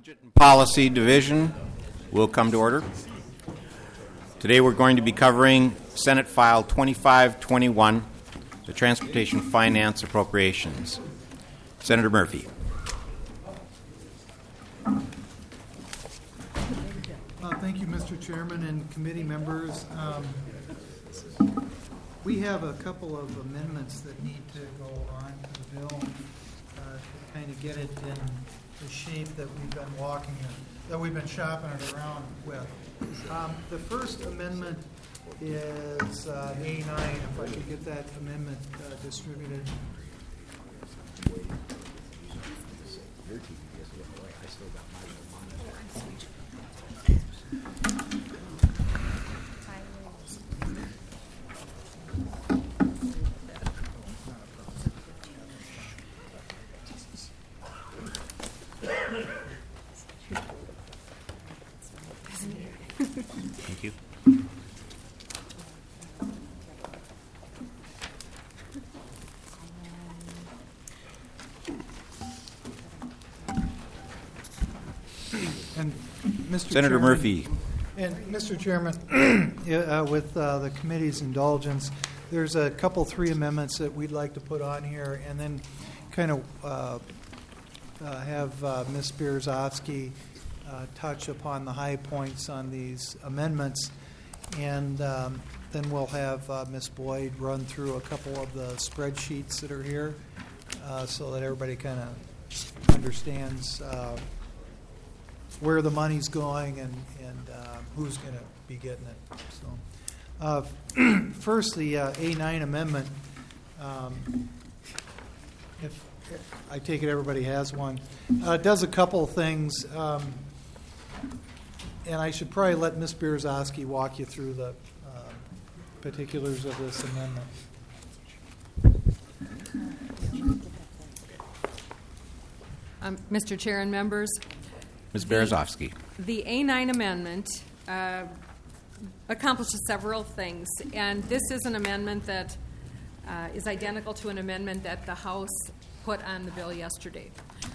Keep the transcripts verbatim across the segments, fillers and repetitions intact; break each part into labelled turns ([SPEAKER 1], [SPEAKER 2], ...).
[SPEAKER 1] Budget and Policy Division will come to order. Today we're going to be covering Senate File twenty-five twenty-one, the Transportation Finance Appropriations. Senator Murphy.
[SPEAKER 2] Uh, thank you, Mister Chairman and committee members. Um, we have a couple of amendments that need to go on to the bill uh, to kind of get it in the shape that we've been walking in, that we've been shopping it around with. Um, the first amendment is uh, A nine, if I could get that amendment uh, distributed.
[SPEAKER 1] Thank you.
[SPEAKER 2] And Mister
[SPEAKER 1] Senator
[SPEAKER 2] Chairman,
[SPEAKER 1] Murphy.
[SPEAKER 2] And Mister Chairman, uh, with uh, the committee's indulgence, there's a couple, three amendments that we'd like to put on here, and then kind of uh, uh, have uh, Miz Bierzowski uh, touch upon the high points on these amendments, and um, then we'll have uh, Miz Boyd run through a couple of the spreadsheets that are here, uh, so that everybody kind of understands Uh, where the money's going and, and uh, who's going to be getting it. So, uh, first, the uh, A nine amendment. Um, if, if I take it everybody has one, uh, it does a couple things, um, and I should probably let Miz Bierzowski walk you through the uh, particulars of this amendment.
[SPEAKER 3] Um, Mister Chair and members,
[SPEAKER 1] Miz Bierzowski.
[SPEAKER 3] the A nine amendment uh, accomplishes several things, and this is an amendment that uh, is identical to an amendment that the House put on the bill yesterday.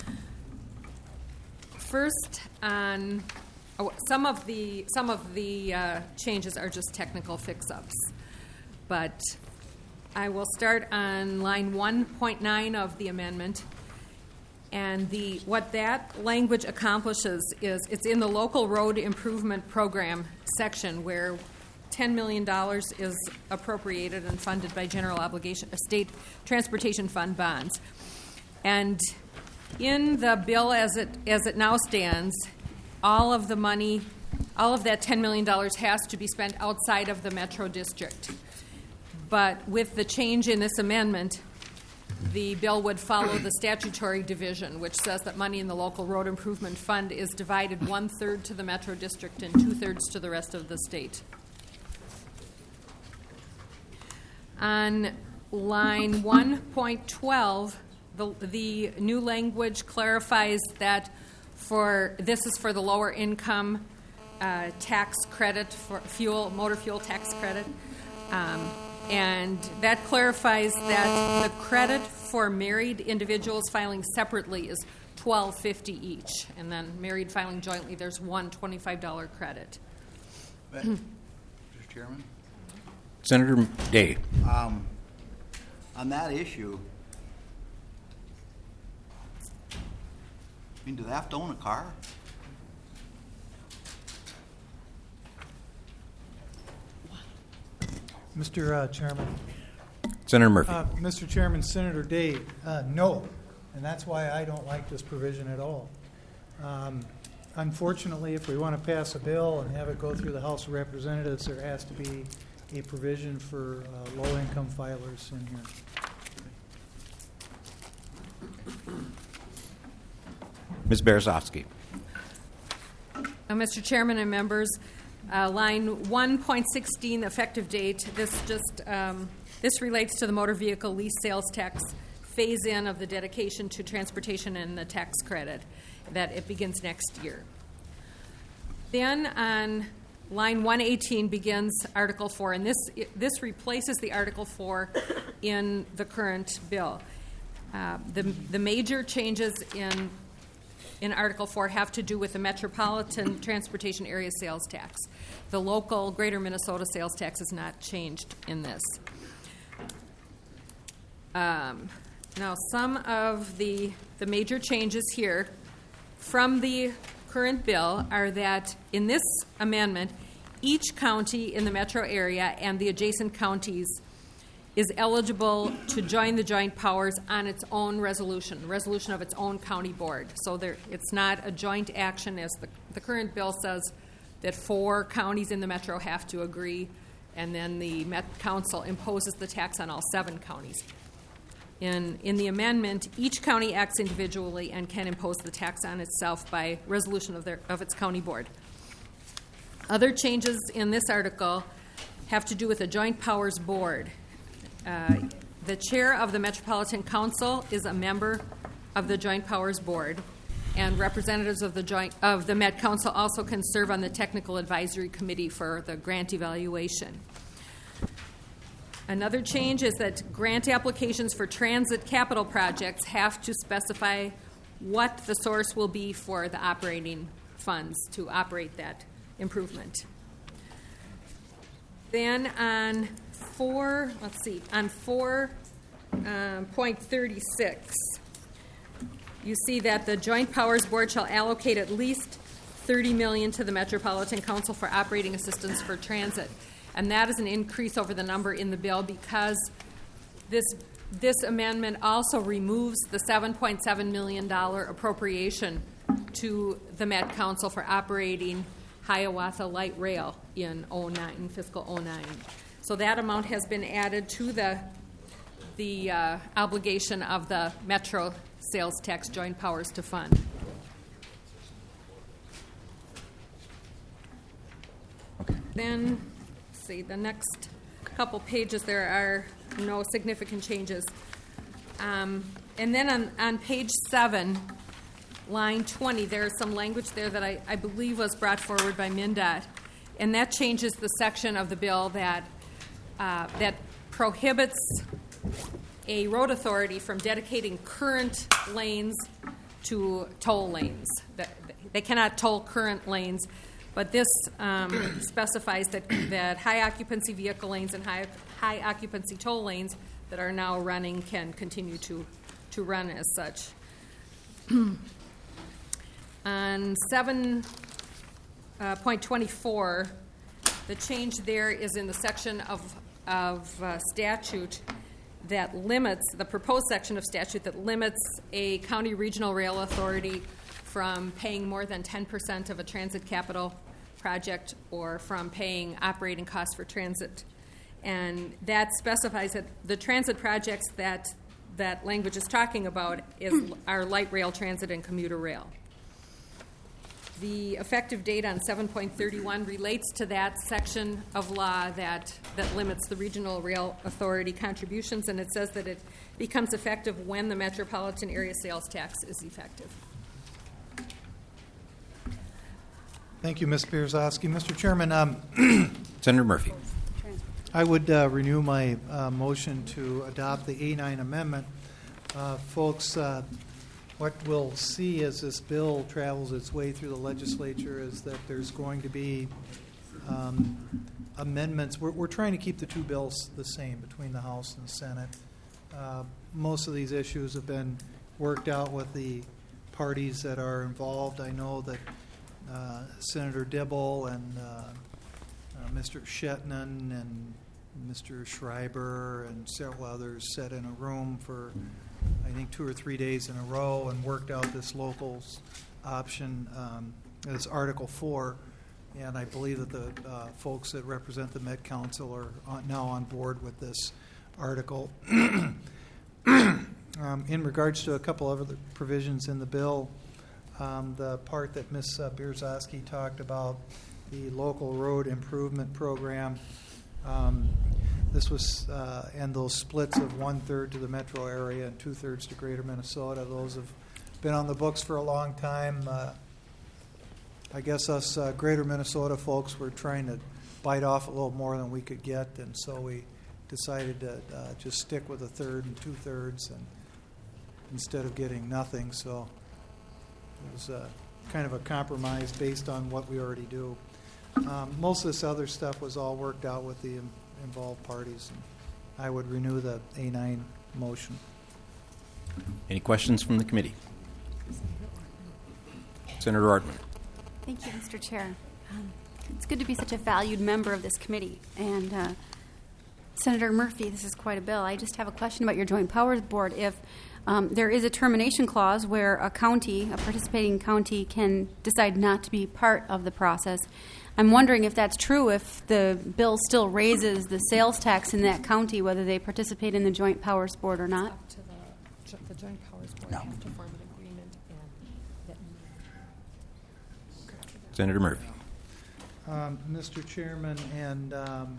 [SPEAKER 3] First, on oh, some of the some of the uh, changes are just technical fix-ups, but I will start on line one point nine of the amendment. And the what that language accomplishes is it's in the local road improvement program section where ten million dollars is appropriated and funded by general obligation state transportation fund bonds. And in the bill as it as it now stands, all of the money, all of that ten million dollars has to be spent outside of the metro district. But with the change in this amendment, the bill would follow the statutory division, which says that money in the local road improvement fund is divided one-third to the metro district and two-thirds to the rest of the state. On line one point twelve, the, the new language clarifies that for this is for the lower income uh, tax credit for fuel, motor fuel tax credit. Um, And that clarifies that the credit for married individuals filing separately is twelve fifty each, and then married filing jointly, there's one twenty-five dollar credit.
[SPEAKER 4] Mister Chairman,
[SPEAKER 1] Senator Day.
[SPEAKER 4] um, on that issue, I mean, do they have to own a car?
[SPEAKER 2] Mister Uh, Chairman.
[SPEAKER 1] Senator Murphy.
[SPEAKER 2] Uh, Mister Chairman, Senator Day, uh, no, and that's why I don't like this provision at all. Um, unfortunately, if we want to pass a bill and have it go through the House of Representatives, there has to be a provision for uh, low-income filers in here.
[SPEAKER 1] Miz Bierzowski.
[SPEAKER 3] Uh, Mister Chairman and members, uh, line one point sixteen, effective date, this just um, this relates to the motor vehicle lease sales tax phase-in of the dedication to transportation and the tax credit, that it begins next year. Then on line one eighteen begins Article four, and this this replaces the Article four in the current bill. Uh, the the major changes in in Article four have to do with the Metropolitan Transportation Area Sales Tax. The local Greater Minnesota sales tax is not changed in this. Um, now, some of the, the major changes here from the current bill are that in this amendment, each county in the metro area and the adjacent counties is eligible to join the joint powers on its own resolution, resolution of its own county board. So there, it's not a joint action as the, the current bill says that four counties in the metro have to agree, and then the Met Council imposes the tax on all seven counties. In, in the amendment, each county acts individually and can impose the tax on itself by resolution of, their, of its county board. Other changes in this article have to do with the Joint Powers Board. Uh, the chair of the Metropolitan Council is a member of the Joint Powers Board, and representatives of the joint of the Met Council also can serve on the Technical Advisory Committee for the grant evaluation. Another change is that grant applications for transit capital projects have to specify what the source will be for the operating funds to operate that improvement. Then on four, let's see, on four um, point thirty-six, you see that the Joint Powers Board shall allocate at least thirty million dollars to the Metropolitan Council for operating assistance for transit. And that is an increase over the number in the bill because this this amendment also removes the seven point seven million dollars appropriation to the Met Council for operating Hiawatha Light Rail in oh nine, fiscal oh nine. So that amount has been added to the the uh, obligation of the Metro Sales Tax Joint Powers to fund. Then see, the next couple pages, there are no significant changes. Um, and then on, on page seven, line twenty, there's some language there that I, I believe was brought forward by MnDOT, and that changes the section of the bill that uh, that prohibits a road authority from dedicating current lanes to toll lanes. They cannot toll current lanes. But this um, specifies that, that high occupancy vehicle lanes and high high occupancy toll lanes that are now running can continue to, to run as such. On seven point twenty-four, the change there is in the section of, of uh, statute that limits, the proposed section of statute that limits a county regional rail authority from paying more than ten percent of a transit capital project or from paying operating costs for transit. And that specifies that the transit projects that that language is talking about is are light rail transit and commuter rail. The effective date on seven point thirty-one relates to that section of law that, that limits the regional rail authority contributions, and it says that it becomes effective when the metropolitan area sales tax is effective.
[SPEAKER 2] Thank you, Miz Pierzowski. Mister Chairman, um,
[SPEAKER 1] Senator Murphy.
[SPEAKER 2] I would uh, renew my uh, motion to adopt the A nine amendment. Uh, folks, uh, what we'll see as this bill travels its way through the legislature is that there's going to be um, amendments. We're, we're trying to keep the two bills the same between the House and the Senate. Uh, most of these issues have been worked out with the parties that are involved. I know that Uh, Senator Dibble and uh, uh, Mister Shetnan and Mister Schreiber and several others sat in a room for, I think, two or three days in a row and worked out this locals option um, as Article four. And I believe that the uh, folks that represent the Met Council are on, now on board with this article. um, in regards to a couple of other provisions in the bill, Um, the part that Miz Uh, Pierzowski talked about, the local road improvement program, um, this was, uh, and those splits of one-third to the metro area and two-thirds to greater Minnesota, those have been on the books for a long time. Uh, I guess us uh, greater Minnesota folks were trying to bite off a little more than we could get, and so we decided to uh, just stick with a third and two-thirds and instead of getting nothing. So it was uh, kind of a compromise based on what we already do. Um, most of this other stuff was all worked out with the in- involved parties. And I would renew the A nine motion.
[SPEAKER 1] Any questions from the committee? Senator Ortman.
[SPEAKER 5] Thank you, Mister Chair. Um, it's good to be such a valued member of this committee. And uh, Senator Murphy, this is quite a bill. I just have a question about your Joint Powers Board. If um, there is a termination clause where a county, a participating county, can decide not to be part of the process, I'm wondering if that's true, if the bill still raises the sales tax in that county, whether they participate in the Joint Powers Board or not.
[SPEAKER 6] Up to the, the Joint Powers Board
[SPEAKER 1] No.
[SPEAKER 6] have to form an agreement and that
[SPEAKER 1] Senator Murphy.
[SPEAKER 2] Um, Mister Chairman, and um,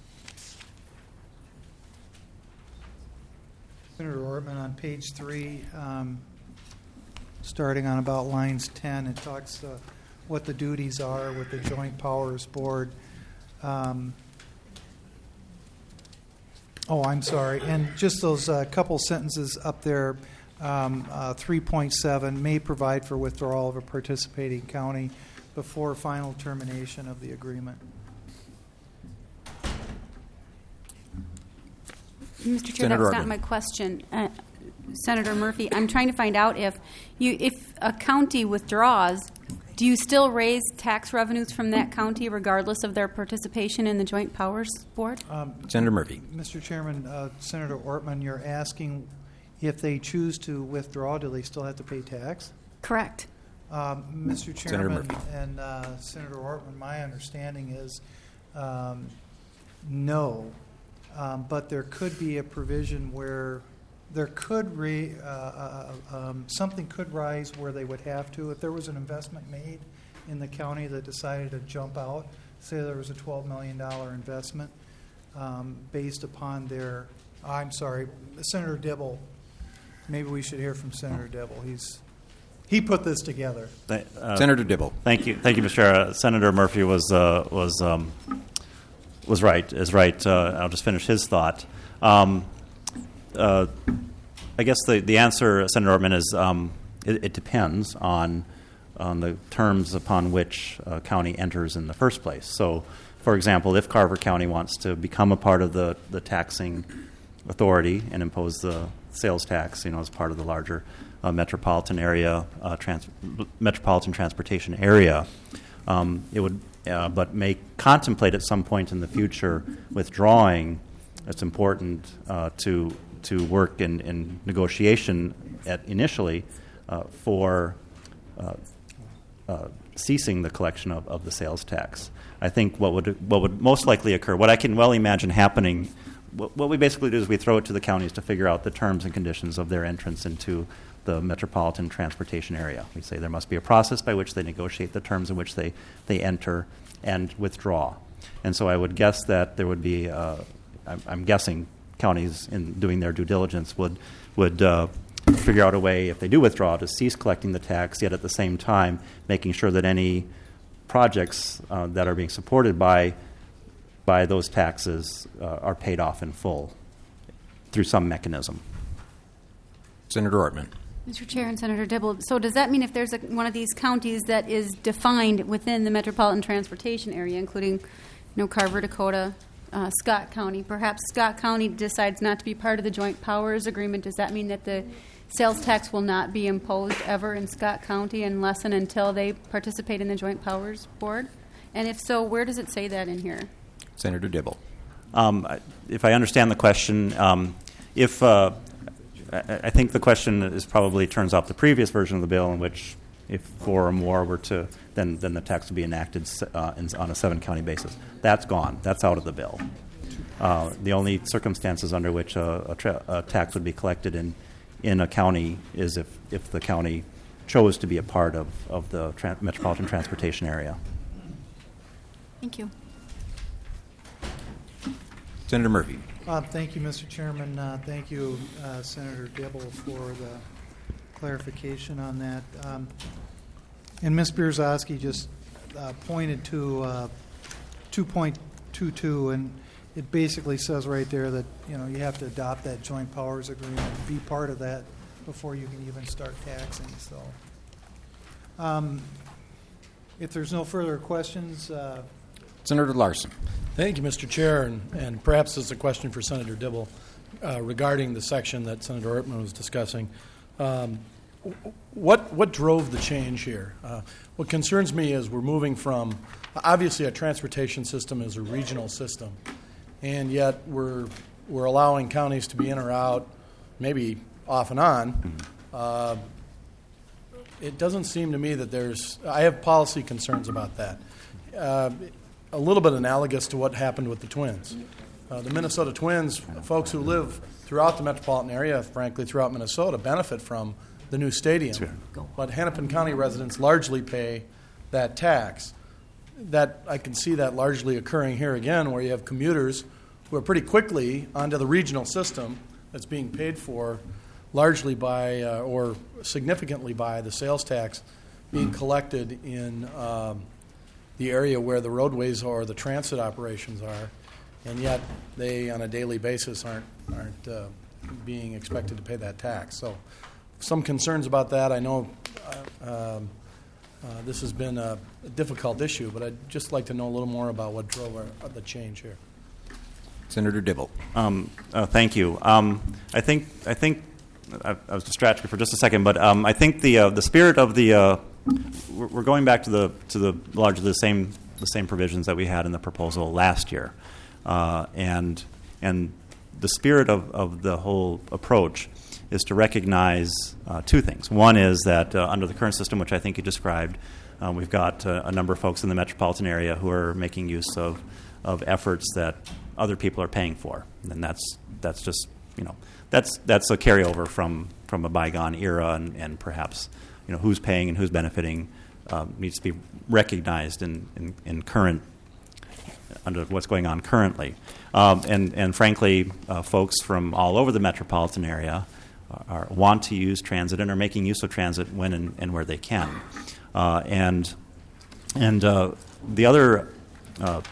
[SPEAKER 2] Senator Ortman, on page three, um, starting on about lines ten, it talks uh, what the duties are with the Joint Powers Board. Um, oh, I'm sorry. And just those uh, couple sentences up there, um, uh, three point seven, may provide for withdrawal of a participating county before final termination of the agreement.
[SPEAKER 5] Mister Chair,
[SPEAKER 1] Senator
[SPEAKER 5] that was
[SPEAKER 1] Ortman.
[SPEAKER 5] not my question. Uh, Senator Murphy, I'm trying to find out if you, if a county withdraws, do you still raise tax revenues from that county regardless of their participation in the Joint Powers Board?
[SPEAKER 2] Um,
[SPEAKER 1] Senator Murphy.
[SPEAKER 2] Mister Chairman, uh, Senator Ortman, you're asking if they choose to withdraw, do they still have to pay tax?
[SPEAKER 5] Correct.
[SPEAKER 2] Um, Mister
[SPEAKER 1] Senator
[SPEAKER 2] Chairman
[SPEAKER 1] Murphy.
[SPEAKER 2] and uh, Senator Ortman, my understanding is um, no, um, but there could be a provision where there could re, uh, uh, um, something could rise where they would have to. If there was an investment made in the county that decided to jump out, say there was a twelve million dollars investment um, based upon their, I'm sorry, Senator Dibble. Maybe we should hear from Senator Dibble. He's He put this together.
[SPEAKER 7] Th- uh,
[SPEAKER 1] Senator Dibble.
[SPEAKER 7] Thank you, thank you, Mister Chair. Uh, Senator Murphy was uh, was um, was right. Is right. Uh, I'll just finish his thought. Um, uh, I guess the, the answer, Senator Ortman, is um, it, it depends on on the terms upon which a county enters in the first place. So, for example, if Carver County wants to become a part of the, the taxing authority and impose the sales tax, you know, as part of the larger uh, metropolitan area, uh, trans- metropolitan transportation area, um, it would, uh, but may contemplate at some point in the future withdrawing. It's important uh, to to work in, in negotiation at initially uh, for uh, uh, ceasing the collection of, of the sales tax. I think what would what would most likely occur, what I can well imagine happening, what, what we basically do is we throw it to the counties to figure out the terms and conditions of their entrance into the metropolitan transportation area. We say there must be a process by which they negotiate the terms in which they, they enter and withdraw. And so I would guess that there would be, uh, I'm, I'm guessing counties in doing their due diligence would would uh, figure out a way, if they do withdraw, to cease collecting the tax, yet at the same time making sure that any projects uh, that are being supported by by those taxes uh, are paid off in full through some mechanism.
[SPEAKER 1] Senator Ortman.
[SPEAKER 5] Mister Chair and Senator Dibble, so does that mean if there's a, one of these counties that is defined within the metropolitan transportation area, including, you know, Carver, Dakota, uh, Scott County, perhaps Scott County decides not to be part of the Joint Powers Agreement, does that mean that the sales tax will not be imposed ever in Scott County unless and until they participate in the Joint Powers Board? And if so, where does it say that in here?
[SPEAKER 1] Senator Dibble.
[SPEAKER 7] Um, I- if I understand the question, um, if uh, I, I think the question is probably turns off the previous version of the bill, in which if four or more were to, then then the tax would be enacted uh, in, on a seven-county basis. That's gone. That's out of the bill. Uh, the only circumstances under which a, a, tra- a tax would be collected in in a county is if, if the county chose to be a part of, of the tra- metropolitan transportation area.
[SPEAKER 5] Thank you.
[SPEAKER 1] Senator Murphy.
[SPEAKER 2] Uh, thank you, Mister Chairman. Uh, thank you, uh, Senator Dibble, for the clarification on that. Um, and Miz Bierzowski just uh, pointed to uh, two point two two, and it basically says right there that, you know, you have to adopt that joint powers agreement, be part of that before you can even start taxing. So Um, If there's no further questions, uh,
[SPEAKER 1] Senator Larson.
[SPEAKER 8] Thank you, Mister Chair, and, and perhaps this is a question for Senator Dibble uh, regarding the section that Senator Ortman was discussing. Um, what what drove the change here? Uh, what concerns me is we're moving from, obviously a transportation system is a regional system, and yet we're we're allowing counties to be in or out, maybe off and on. Uh, it doesn't seem to me that there's, I have policy concerns about that. Uh, a little bit analogous to what happened with the Twins. Uh, the Minnesota Twins, folks who live throughout the metropolitan area, frankly throughout Minnesota, benefit from the new stadium. But Hennepin County residents largely pay that tax. That I can see that largely occurring here again, where you have commuters who are pretty quickly onto the regional system that's being paid for largely by uh, or significantly by the sales tax being collected in um, the area where the roadways or the transit operations are, and yet they, on a daily basis, aren't aren't uh, being expected to pay that tax. So, some concerns about that. I know uh, um, uh, this has been a, a difficult issue, but I'd just like to know a little more about what drove our, the change here.
[SPEAKER 1] Senator Dibble.
[SPEAKER 7] Um, uh, thank you. Um, I think I think I, I was distracted for just a second, but um, I think the uh, the spirit of the uh, we're, we're going back to the to the largely the same the same provisions that we had in the proposal last year, uh, and and the spirit of, of the whole approach is to recognize uh, two things. One is that uh, under the current system, which I think you described, uh, we've got uh, a number of folks in the metropolitan area who are making use of of efforts that other people are paying for, and that's that's just you know that's that's a carryover from, from a bygone era, and, and perhaps you know who's paying and who's benefiting uh, needs to be recognized in, in, in current under what's going on currently, um, and and frankly, uh, folks from all over the metropolitan area are, want to use transit and are making use of transit when and, and where they can, uh, and and uh, the other uh,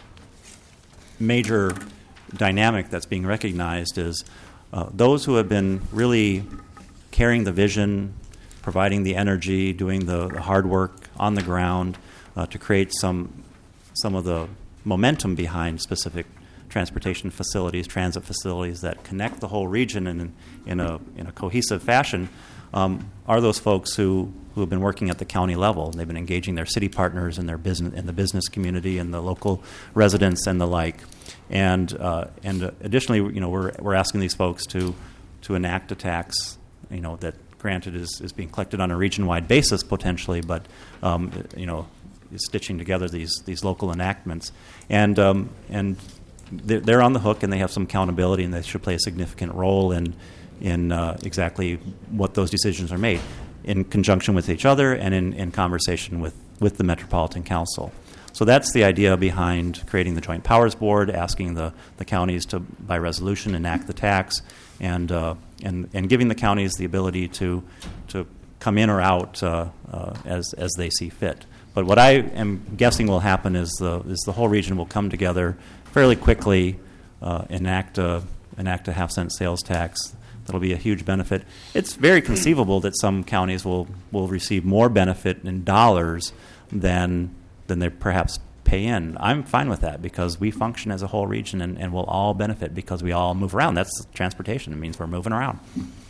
[SPEAKER 7] major dynamic that's being recognized is uh, those who have been really carrying the vision, providing the energy, doing the, the hard work on the ground uh, to create some some of the momentum behind specific transportation facilities, transit facilities that connect the whole region in in a in a cohesive fashion, um, are those folks who, who have been working at the county level. They've been engaging their city partners and their business in the business community and the local residents and the like. And uh, and additionally, you know, we're we're asking these folks to to enact a tax, you know, that granted is, is being collected on a region-wide basis potentially, but um, you know, is stitching together these these local enactments, and um, and they're, they're on the hook and they have some accountability and they should play a significant role in in uh, exactly what those decisions are made in conjunction with each other and in, in conversation with, with the Metropolitan Council. So that's the idea behind creating the Joint Powers Board, asking the, the counties to, by resolution, enact the tax, and uh, and and giving the counties the ability to to come in or out uh, uh, as as they see fit. But what I am guessing will happen is the is the whole region will come together fairly quickly, uh, enact a enact a half cent sales tax. That'll be a huge benefit. It's very conceivable that some counties will will receive more benefit in dollars than than they perhaps pay in. I'm fine with that because we function as a whole region and, and we'll all benefit because we all move around. That's transportation. It means we're moving around.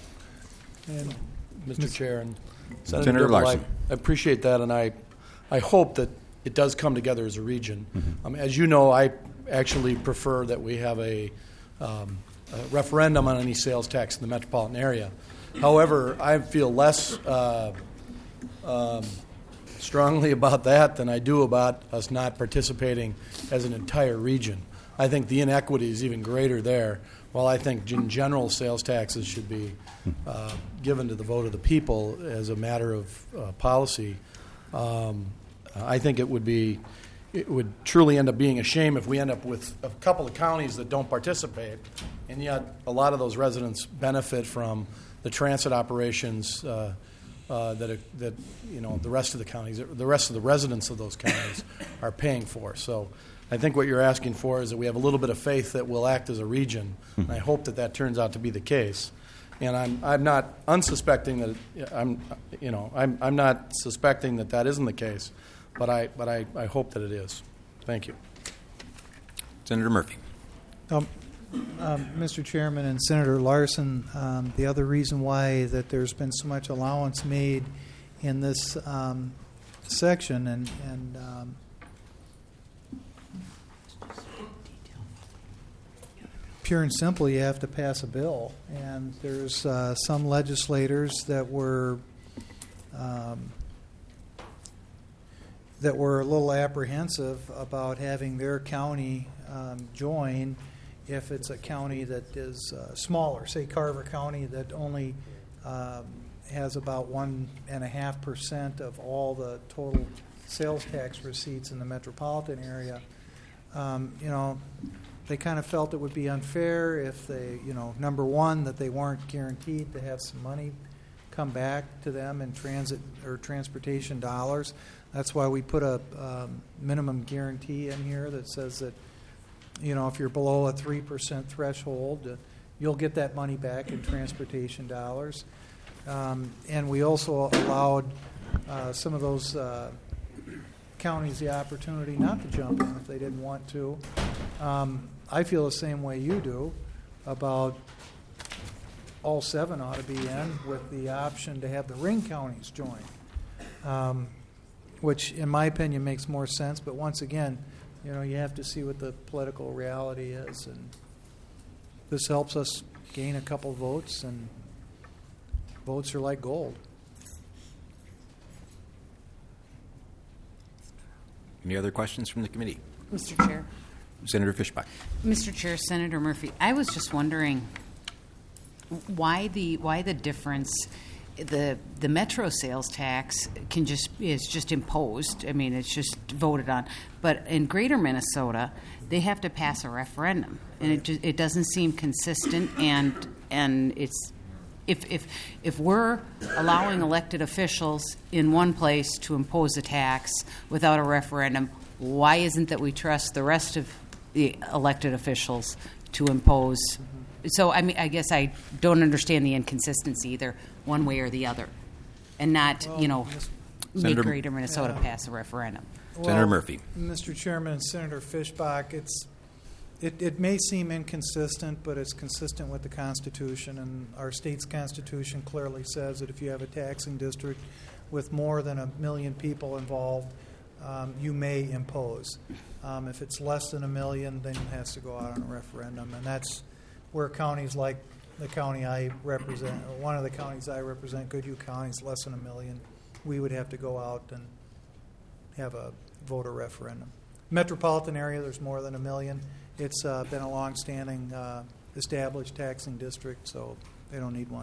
[SPEAKER 8] And Mister Chair and
[SPEAKER 1] Senator
[SPEAKER 8] Senator Dibble,
[SPEAKER 1] Larson.
[SPEAKER 8] I appreciate that, and I, I hope that it does come together as a region.
[SPEAKER 1] Mm-hmm.
[SPEAKER 8] Um, as you know, I actually prefer that we have a, um, a referendum on any sales tax in the metropolitan area. However, I feel less uh, um, strongly about that than I do about us not participating as an entire region. I think the inequity is even greater there. While I think in general sales taxes should be uh, given to the vote of the people as a matter of uh, policy, um, I think it would be it would truly end up being a shame if we end up with a couple of counties that don't participate, and yet a lot of those residents benefit from the transit operations uh, uh, that are, that you know the rest of the counties, the rest of the residents of those counties are paying for. So I think what you're asking for is that we have a little bit of faith that we'll act as a region, and I hope that that turns out to be the case. And I'm, I'm not unsuspecting that, it, I'm, you know, I'm, I'm not suspecting that that isn't the case, but I, but I, I hope that it is. Thank you.
[SPEAKER 1] Senator Murphy.
[SPEAKER 2] Um, um, Mister Chairman and Senator Larson, um, the other reason why that there's been so much allowance made in this um, section, and, and um, pure and simple, you have to pass a bill. And there's uh, some legislators that were um, that were a little apprehensive about having their county um, join if it's a county that is uh, smaller, say Carver County, that only um, has about one and a half percent of all the total sales tax receipts in the metropolitan area. Um, you know, they kind of felt it would be unfair if they, you know, number one, that they weren't guaranteed to have some money come back to them in transit or transportation dollars. That's why we put a um, minimum guarantee in here that says that, you know, if you're below a three percent threshold, uh, you'll get that money back in transportation dollars. Um, and we also allowed uh, some of those uh, counties the opportunity not to jump in if they didn't want to. Um, I feel the same way you do about all seven ought to be in with the option to have the ring counties join, um, which in my opinion makes more sense. But once again, you know, you have to see what the political reality is, and this helps us gain a couple votes, and votes are like gold.
[SPEAKER 1] Any other questions from the committee?
[SPEAKER 9] Mister Chair.
[SPEAKER 1] Senator Fischbach.
[SPEAKER 9] Mister Chair, Senator Murphy, I was just wondering why the why the difference. The the metro sales tax can just is just imposed. I mean, it's just voted on. But in Greater Minnesota, they have to pass a referendum, and it just, it doesn't seem consistent. And and it's if if if we're allowing elected officials in one place to impose a tax without a referendum, why isn't that we trust the rest of the elected officials to impose? So, I mean, I guess I don't understand the inconsistency either one way or the other, and not,
[SPEAKER 2] Well,
[SPEAKER 9] you know, make
[SPEAKER 1] Senator-
[SPEAKER 9] Greater Minnesota
[SPEAKER 2] Yeah.
[SPEAKER 9] pass a referendum.
[SPEAKER 1] Senator Murphy.
[SPEAKER 2] Mister Chairman and Senator Fischbach, it's it, it may seem inconsistent, but it's consistent with the Constitution, and our state's Constitution clearly says that if you have a taxing district with more than a million people involved, um, you may impose. Um, if it's less than a million, then it has to go out on a referendum, and that's where counties like the county I represent, or one of the counties I represent, Goodhue County, is less than a million, we would have to go out and have a voter referendum. Metropolitan area, there's more than a million. It's uh, been a long-standing uh, established taxing district, so they don't need one.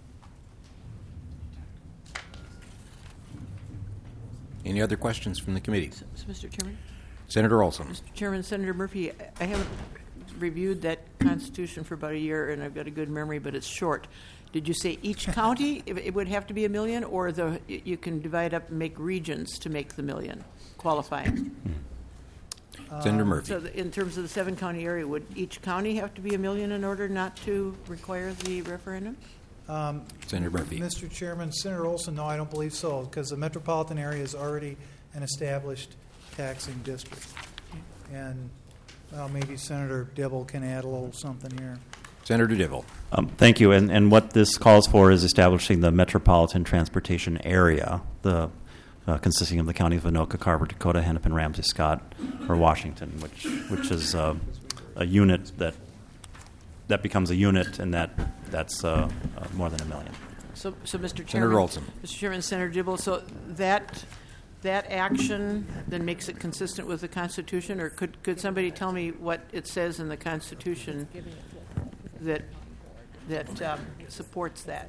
[SPEAKER 1] Any other questions from the committee?
[SPEAKER 10] So, Mister Chairman?
[SPEAKER 1] Senator Olson.
[SPEAKER 10] Mister Chairman, Senator Murphy, I haven't reviewed that Constitution for about a year, and I've got a good memory, but it's short. Did you say each county, it it would have to be a million, or the you can divide up and make regions to make the million qualifying?
[SPEAKER 1] Senator Murphy.
[SPEAKER 10] So the, in terms of the seven-county area, would each county have to be a million in order not to require the referendum?
[SPEAKER 2] Um,
[SPEAKER 1] Senator Murphy.
[SPEAKER 2] Mister Chairman, Senator Olson, no, I don't believe so, because the metropolitan area is already an established taxing district. And well, maybe Senator Dibble can add a little something here.
[SPEAKER 1] Senator Dibble.
[SPEAKER 7] Um, thank you. And, and what this calls for is establishing the metropolitan transportation area, the uh, consisting of the counties of Anoka, Carver, Dakota, Hennepin, Ramsey, Scott, or Washington, which which is uh, a unit that that becomes a unit, and that that's uh, uh, more than a million.
[SPEAKER 10] So, so Mister
[SPEAKER 1] Senator
[SPEAKER 10] Chairman,
[SPEAKER 1] Olson.
[SPEAKER 10] Mister Chairman, Senator Dibble, so that that action then makes it consistent with the Constitution, or could could somebody tell me what it says in the Constitution that that um, supports that?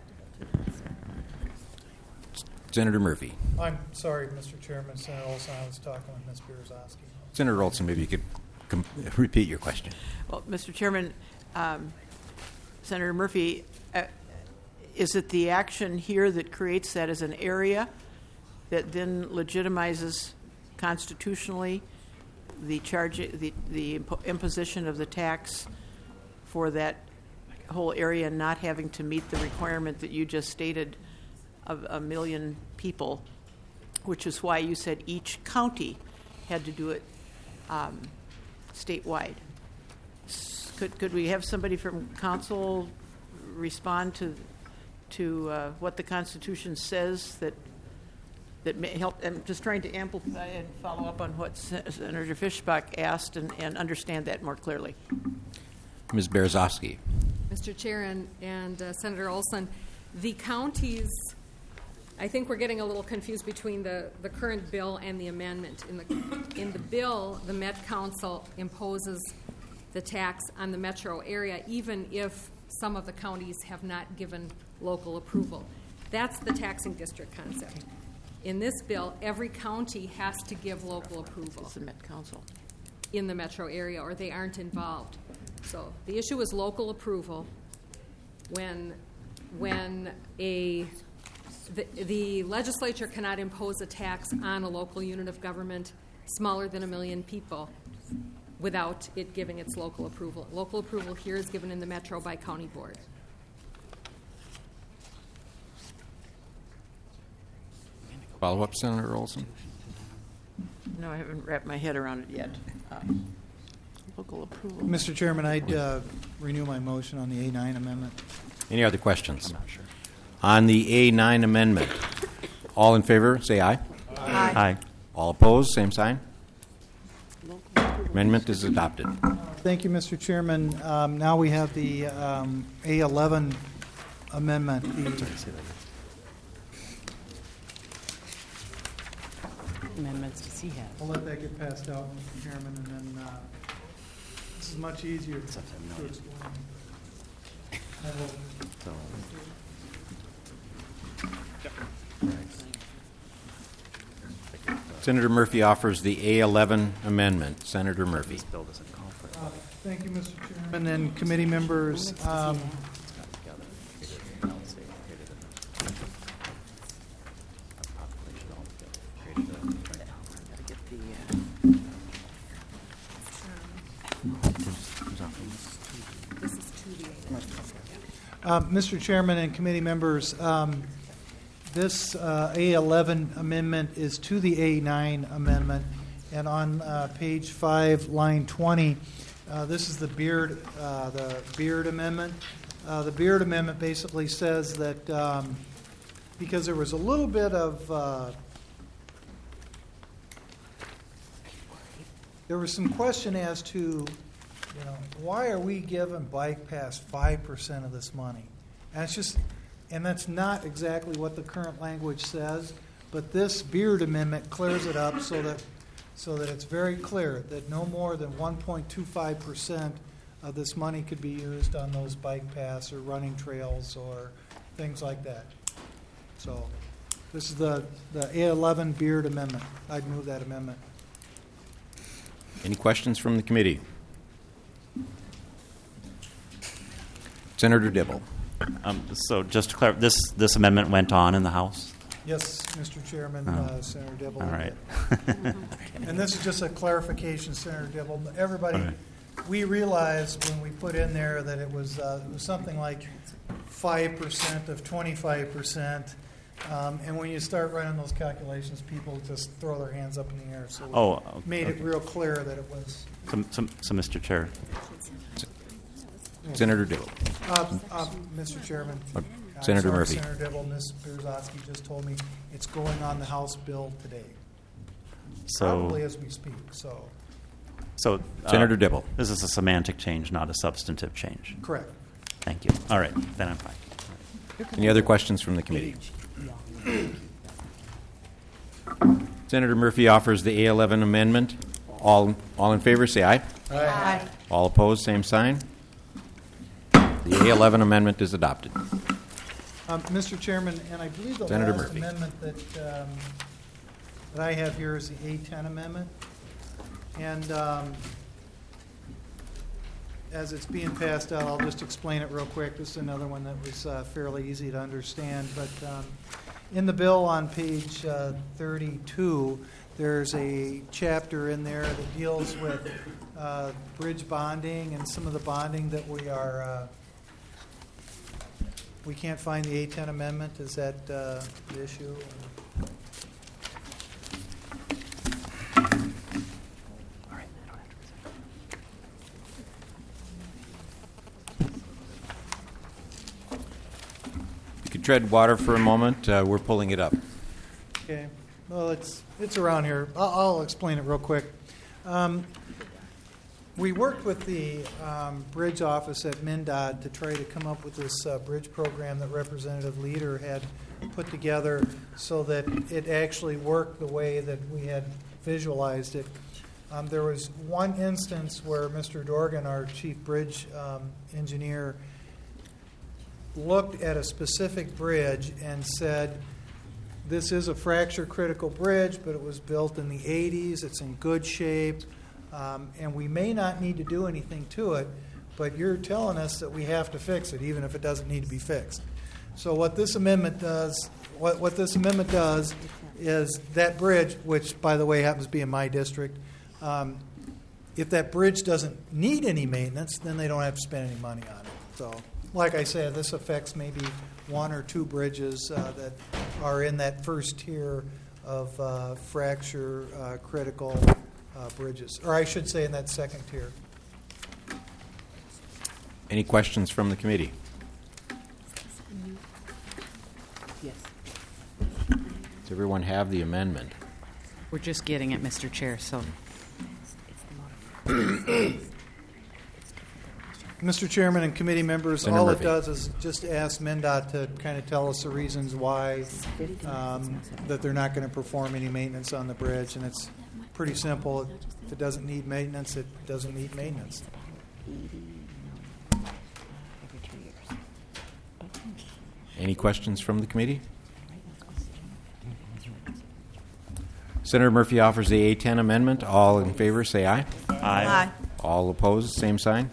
[SPEAKER 1] Senator Murphy.
[SPEAKER 2] I'm sorry, Mister Chairman, Senator Olson, I was talking with Miz Bierzowski.
[SPEAKER 1] Senator Olson, maybe you could com- repeat your question.
[SPEAKER 10] Well, Mister Chairman, um, Senator Murphy, uh, is it the action here that creates that as an area that then legitimizes constitutionally the charge, the, the impo- imposition of the tax for that whole area not having to meet the requirement that you just stated of a million people, which is why you said each county had to do it um, statewide. S- Could, could we have somebody from council respond to to uh, what the Constitution says that that may help? I'm just trying to amplify and follow up on what Sen- Senator Fischbach asked and, and understand that more clearly.
[SPEAKER 1] Miz Berezovsky.
[SPEAKER 3] Mister Chair and, and uh, Senator Olson, the counties, I think we're getting a little confused between the, the current bill and the amendment. In the, in the bill, the Met Council imposes the tax on the metro area, even if some of the counties have not given local approval. That's the taxing district concept. In this bill, every county has to give local approval
[SPEAKER 10] It's the Met Council.
[SPEAKER 3] in the metro area, or they aren't involved. So the issue is local approval. When, when a the, the legislature cannot impose a tax on a local unit of government smaller than a million people without it giving its local approval. Local approval here is given in the metro by county board.
[SPEAKER 1] Follow up, Senator Olson.
[SPEAKER 10] No, I haven't wrapped my head around it yet. Uh, local approval.
[SPEAKER 2] Mister Chairman, I'd uh, renew my motion on the A nine amendment.
[SPEAKER 1] Any other questions? On the A nine amendment, all in favor, say aye.
[SPEAKER 10] Aye.
[SPEAKER 7] Aye.
[SPEAKER 1] All opposed, same sign. Amendment is adopted.
[SPEAKER 2] Thank you, Mister Chairman. Um, now we have the um, A eleven amendment. The,
[SPEAKER 9] Amendments to C has.
[SPEAKER 2] I'll let that get passed out, Mister Chairman, and then uh, this is much easier to explain. I will-
[SPEAKER 1] Senator Murphy offers the A eleven amendment. Senator Murphy.
[SPEAKER 2] Uh, Thank you, Mister Chairman and committee members. Um,
[SPEAKER 3] This is to the
[SPEAKER 2] Uh, Mister Chairman and committee members, um, this uh, A eleven amendment is to the A nine amendment, and on uh, page five, line twenty, uh, this is the Beard, uh, the Beard amendment. Uh, the Beard amendment basically says that um, because there was a little bit of uh, there was some question as to, you know, why are we giving Bike Pass five percent of this money? And it's just, and that's not exactly what the current language says, but this Beard amendment clears it up so that, so that it's very clear that no more than one point two five percent of this money could be used on those bike paths or running trails or things like that. So this is the, the A eleven Beard amendment. I'd move that amendment.
[SPEAKER 1] Any questions from the committee? Senator Dibble.
[SPEAKER 7] Um, so just to clarify, this, this amendment went on in the House?
[SPEAKER 2] Yes, Mister Chairman,
[SPEAKER 7] Oh.
[SPEAKER 2] uh, Senator Dibble.
[SPEAKER 7] All right.
[SPEAKER 2] And this is just a clarification, Senator Dibble. Everybody,
[SPEAKER 7] Okay.
[SPEAKER 2] we realized when we put in there that it was, uh, it was something like five percent of twenty-five percent. Um, and when you start running those calculations, people just throw their hands up in the air. So we
[SPEAKER 7] Oh,
[SPEAKER 2] made it
[SPEAKER 7] okay.
[SPEAKER 2] real clear that it was.
[SPEAKER 7] So, so, so Mister Chair,
[SPEAKER 1] Senator Dibble.
[SPEAKER 2] Uh, uh, Mister Chairman.
[SPEAKER 1] Uh,
[SPEAKER 2] I'm
[SPEAKER 1] Senator
[SPEAKER 2] sorry,
[SPEAKER 1] Murphy.
[SPEAKER 2] Senator Dibble, Miz Berezovsky just told me it's going on the House bill today. Probably
[SPEAKER 7] so,
[SPEAKER 2] as we speak, so.
[SPEAKER 7] so. uh,
[SPEAKER 1] Senator Dibble.
[SPEAKER 7] This is a semantic change, not a substantive change.
[SPEAKER 2] Correct.
[SPEAKER 7] Thank you. All right, then I'm fine.
[SPEAKER 1] Any other questions from the committee? Senator Murphy offers the A eleven amendment. All, all in favor, say aye.
[SPEAKER 10] Aye.
[SPEAKER 1] All opposed, same sign. The A eleven amendment is adopted.
[SPEAKER 2] Um, Mister Chairman, and I believe the
[SPEAKER 1] Senator
[SPEAKER 2] last
[SPEAKER 1] Murphy.
[SPEAKER 2] amendment that, um, that I have here is the A ten amendment. And um, as it's being passed out, I'll just explain it real quick. This is another one that was uh, fairly easy to understand. But um, in the bill on page uh, thirty-two, there's a chapter in there that deals with uh, bridge bonding and some of the bonding that we are uh, we can't find the A ten amendment. Is that uh, the issue?
[SPEAKER 1] You could tread water for a moment. Uh, we're pulling it up.
[SPEAKER 2] Okay. Well, it's it's around here. I'll, I'll explain it real quick. Um, we worked with the um, bridge office at MnDOT to try to come up with this uh, bridge program that Representative Leader had put together so that it actually worked the way that we had visualized it. Um, there was one instance where Mister Dorgan, our chief bridge um, engineer, looked at a specific bridge and said, this is a fracture critical bridge, but it was built in the eighties. It's in good shape, um, and we may not need to do anything to it, but you're telling us that we have to fix it, even if it doesn't need to be fixed. So what this amendment does, what, what this amendment does is that bridge, which, by the way, happens to be in my district, um, if that bridge doesn't need any maintenance, then they don't have to spend any money on it. So, like I said, this affects maybe one or two bridges uh, that are in that first tier of uh, fracture uh, critical uh, bridges, or I should say in that second tier.
[SPEAKER 1] Any questions from the committee?
[SPEAKER 9] Yes.
[SPEAKER 1] Does everyone have the amendment?
[SPEAKER 9] We're just getting it, Mister Chair, so.
[SPEAKER 2] Mister Chairman and committee members,
[SPEAKER 1] Senator
[SPEAKER 2] all
[SPEAKER 1] Murphy.
[SPEAKER 2] it does is just ask MnDOT to kind of tell us the reasons why um, that they're not going to perform any maintenance on the bridge, and it's pretty simple. If it doesn't need maintenance, it doesn't need maintenance.
[SPEAKER 1] Any questions from the committee? Senator Murphy offers the A ten amendment. All in favor, say aye.
[SPEAKER 7] Aye.
[SPEAKER 1] All opposed, same sign.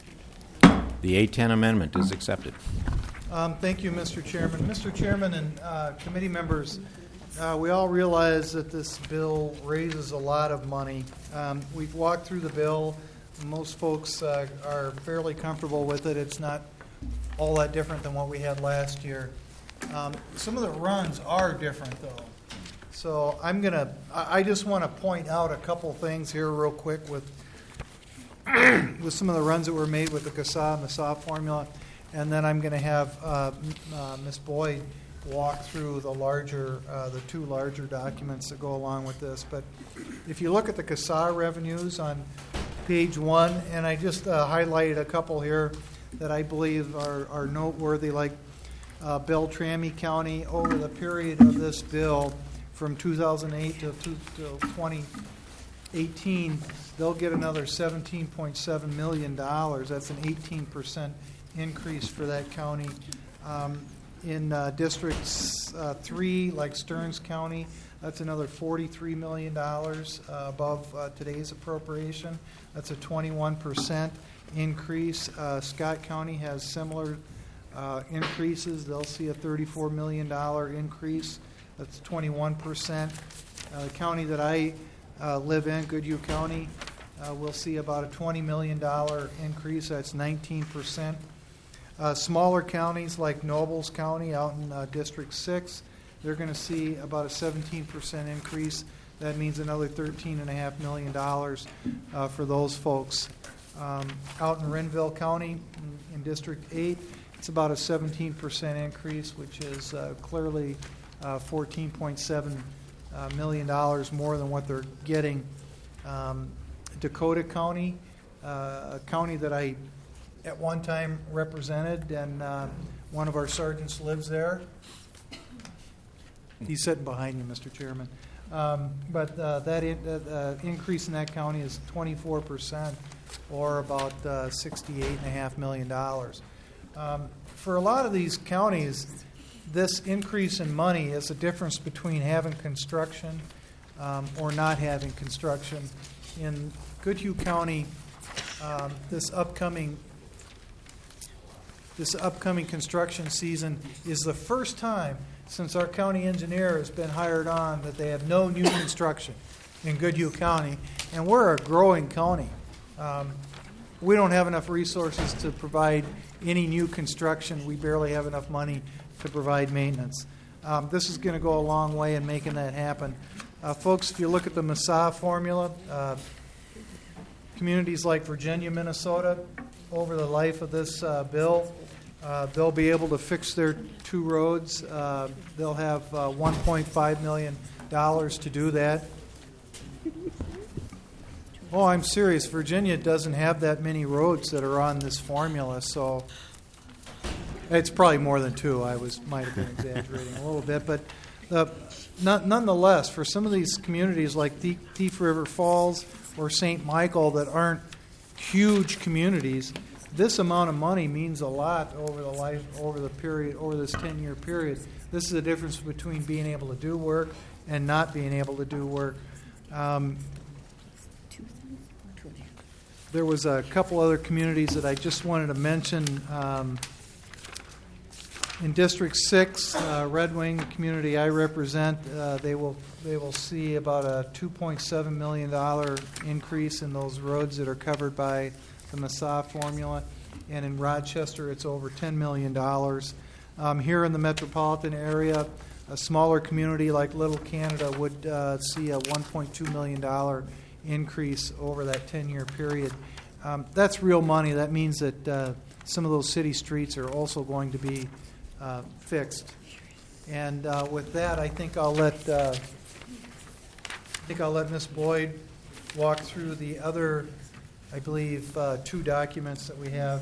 [SPEAKER 1] The A ten amendment is accepted.
[SPEAKER 2] Um, thank you, Mister Chairman. Mister Chairman and uh, committee members, uh, we all realize that this bill raises a lot of money. Um, we've walked through the bill. Most folks uh, are fairly comfortable with it. It's not all that different than what we had last year. Um, some of the runs are different, though. So I'm going to, I I just want to point out a couple things here real quick with with some of the runs that were made with the C A S A and the S O P formula, and then I'm going to have uh, uh, Miz Boyd walk through the larger, uh, the two larger documents that go along with this. But if you look at the C A S A revenues on page one, and I just uh, highlighted a couple here that I believe are, are noteworthy, like uh, Beltrami County over the period of this bill from two thousand eight to, to, to twenty eighteen, they'll get another seventeen point seven million dollars. That's an eighteen percent increase for that county. Um, in uh, districts uh, three, like Stearns County, that's another forty-three million dollars uh, above uh, today's appropriation. That's a twenty-one percent increase. Uh, Scott County has similar uh, increases. They'll see a thirty-four million dollars increase. That's twenty-one percent. Uh, the county that I uh, live in, Goodhue County, uh, will see about a twenty million dollars increase. That's nineteen percent. Uh, smaller counties like Nobles County out in uh, District six, they're going to see about a seventeen percent increase. That means another thirteen point five million dollars uh, for those folks. Um, out in Renville County, in, in District eight, it's about a seventeen percent increase, which is uh, clearly uh, fourteen point seven uh, million dollars more than what they're getting. Um, Dakota County, uh, a county that I at one time represented, and uh, one of our sergeants lives there. He's sitting behind you, Mister Chairman. Um, but uh, that in, uh, uh, increase in that county is twenty-four percent, or about uh, sixty-eight point five million dollars. Um, for a lot of these counties, this increase in money is the difference between having construction um, or not having construction. In Goodhue County, um, this upcoming this upcoming construction season is the first time since our county engineer has been hired on that they have no new construction in Goodhue County, and we're a growing county. Um, we don't have enough resources to provide any new construction. We barely have enough money to provide maintenance. Um, this is going to go a long way in making that happen. Uh, folks, if you look at the M S A formula, uh, communities like Virginia, Minnesota, over the life of this uh, bill, uh, they'll be able to fix their two roads. Uh, they'll have uh, one point five million dollars to do that. Oh, I'm serious. Virginia doesn't have that many roads that are on this formula, so it's probably more than two. I was might have been exaggerating a little bit, but uh, not, nonetheless, for some of these communities like Thief, Thief River Falls or Saint Michael that aren't huge communities, this amount of money means a lot over the life, over the period, over this ten-year period. This is the difference between being able to do work and not being able to do work. Um, There was a couple other communities that I just wanted to mention. Um, in District Six, uh, Red Wing, the community I represent, uh, they will they will see about a two point seven million dollar increase in those roads that are covered by the M S A formula, and in Rochester, it's over ten million dollars. Um, here in the metropolitan area, a smaller community like Little Canada would uh, see a one point two million dollar increase over that ten-year period. Um, that's real money. That means that uh, some of those city streets are also going to be uh, fixed. And uh, with that, I think I'll let uh, I think I'll let Miz Boyd walk through the other, I believe, uh, two documents that we have.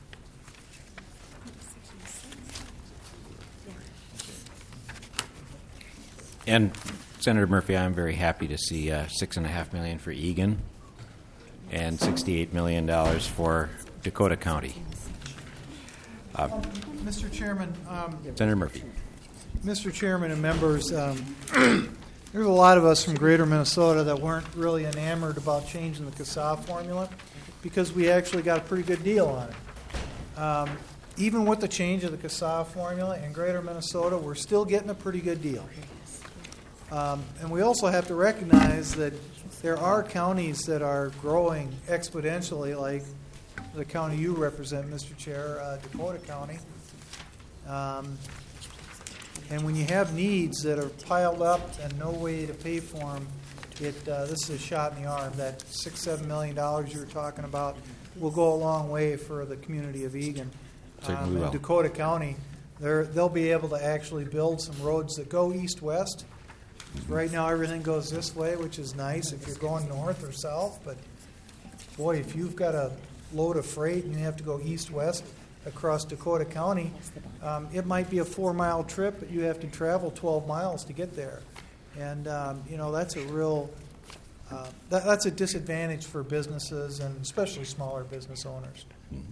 [SPEAKER 1] And Senator Murphy, I'm very happy to see uh, six and a half million for Egan and sixty-eight million dollars for Dakota County. Uh,
[SPEAKER 2] Um, Mister Chairman, um,
[SPEAKER 1] Senator Murphy.
[SPEAKER 2] Mister Chairman and members, um, there's a lot of us from Greater Minnesota that weren't really enamored about changing the C A S A formula because we actually got a pretty good deal on it. Um, even with the change of the C A S A formula in Greater Minnesota, we're still getting a pretty good deal. Um, and we also have to recognize that there are counties that are growing exponentially, like the county you represent, Mister Chair, uh, Dakota County. Um, and when you have needs that are piled up and no way to pay for them, it, uh, this is a shot in the arm. That six, seven million dollars you were talking about will go a long way for the community of Egan.
[SPEAKER 1] Certainly
[SPEAKER 2] Um,
[SPEAKER 1] will.
[SPEAKER 2] in Dakota County, they're, they'll be able to actually build some roads that go east-west. Right now, everything goes this way, which is nice if you're going north or south. But boy, if you've got a load of freight and you have to go east-west across Dakota County, um, it might be a four-mile trip, but you have to travel twelve miles to get there. And um, you know that's a real uh, that, that's a disadvantage for businesses and especially smaller business owners.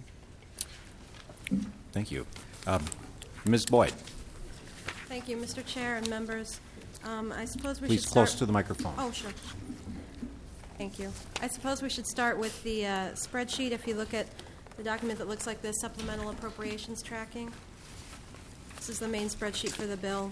[SPEAKER 1] Thank you. Um, Miz Boyd,
[SPEAKER 11] Thank you, Mister Chair and members. Um, I suppose we
[SPEAKER 1] please
[SPEAKER 11] should
[SPEAKER 1] close
[SPEAKER 11] start.
[SPEAKER 1] to the microphone.
[SPEAKER 11] Oh, sure. Thank you. I suppose we should start with the uh, spreadsheet. If you look at the document that looks like this, supplemental appropriations tracking. This is the main spreadsheet for the bill.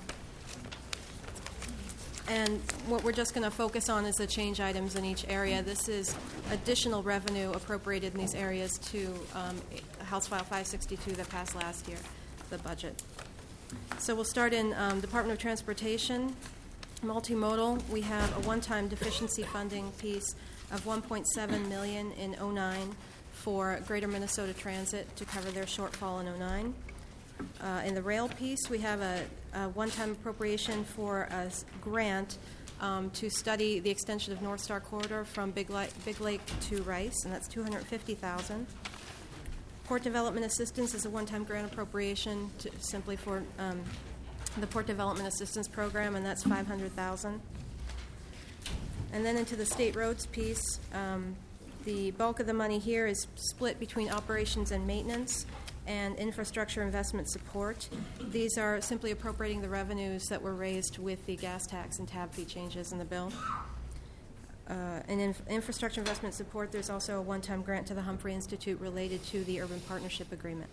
[SPEAKER 11] And what we're just going to focus on is the change items in each area. This is additional revenue appropriated in these areas to um, House File five sixty-two that passed last year, the budget. So we'll start in um, Department of Transportation. Multimodal, we have a one-time deficiency funding piece of one point seven million dollars in oh nine for Greater Minnesota Transit to cover their shortfall in oh nine. Uh, in the rail piece, we have a, a one-time appropriation for a s- grant um, to study the extension of North Star Corridor from Big, Li- Big Lake to Rice, and that's two hundred fifty thousand dollars. Port Development Assistance is a one-time grant appropriation to, simply for um, the Port Development Assistance Program, and that's five hundred thousand dollars. And then into the state roads piece, um, the bulk of the money here is split between operations and maintenance and infrastructure investment support. These are simply appropriating the revenues that were raised with the gas tax and tab fee changes in the bill. Uh, in inf- infrastructure investment support, there's also a one-time grant to the Humphrey Institute related to the Urban Partnership Agreement.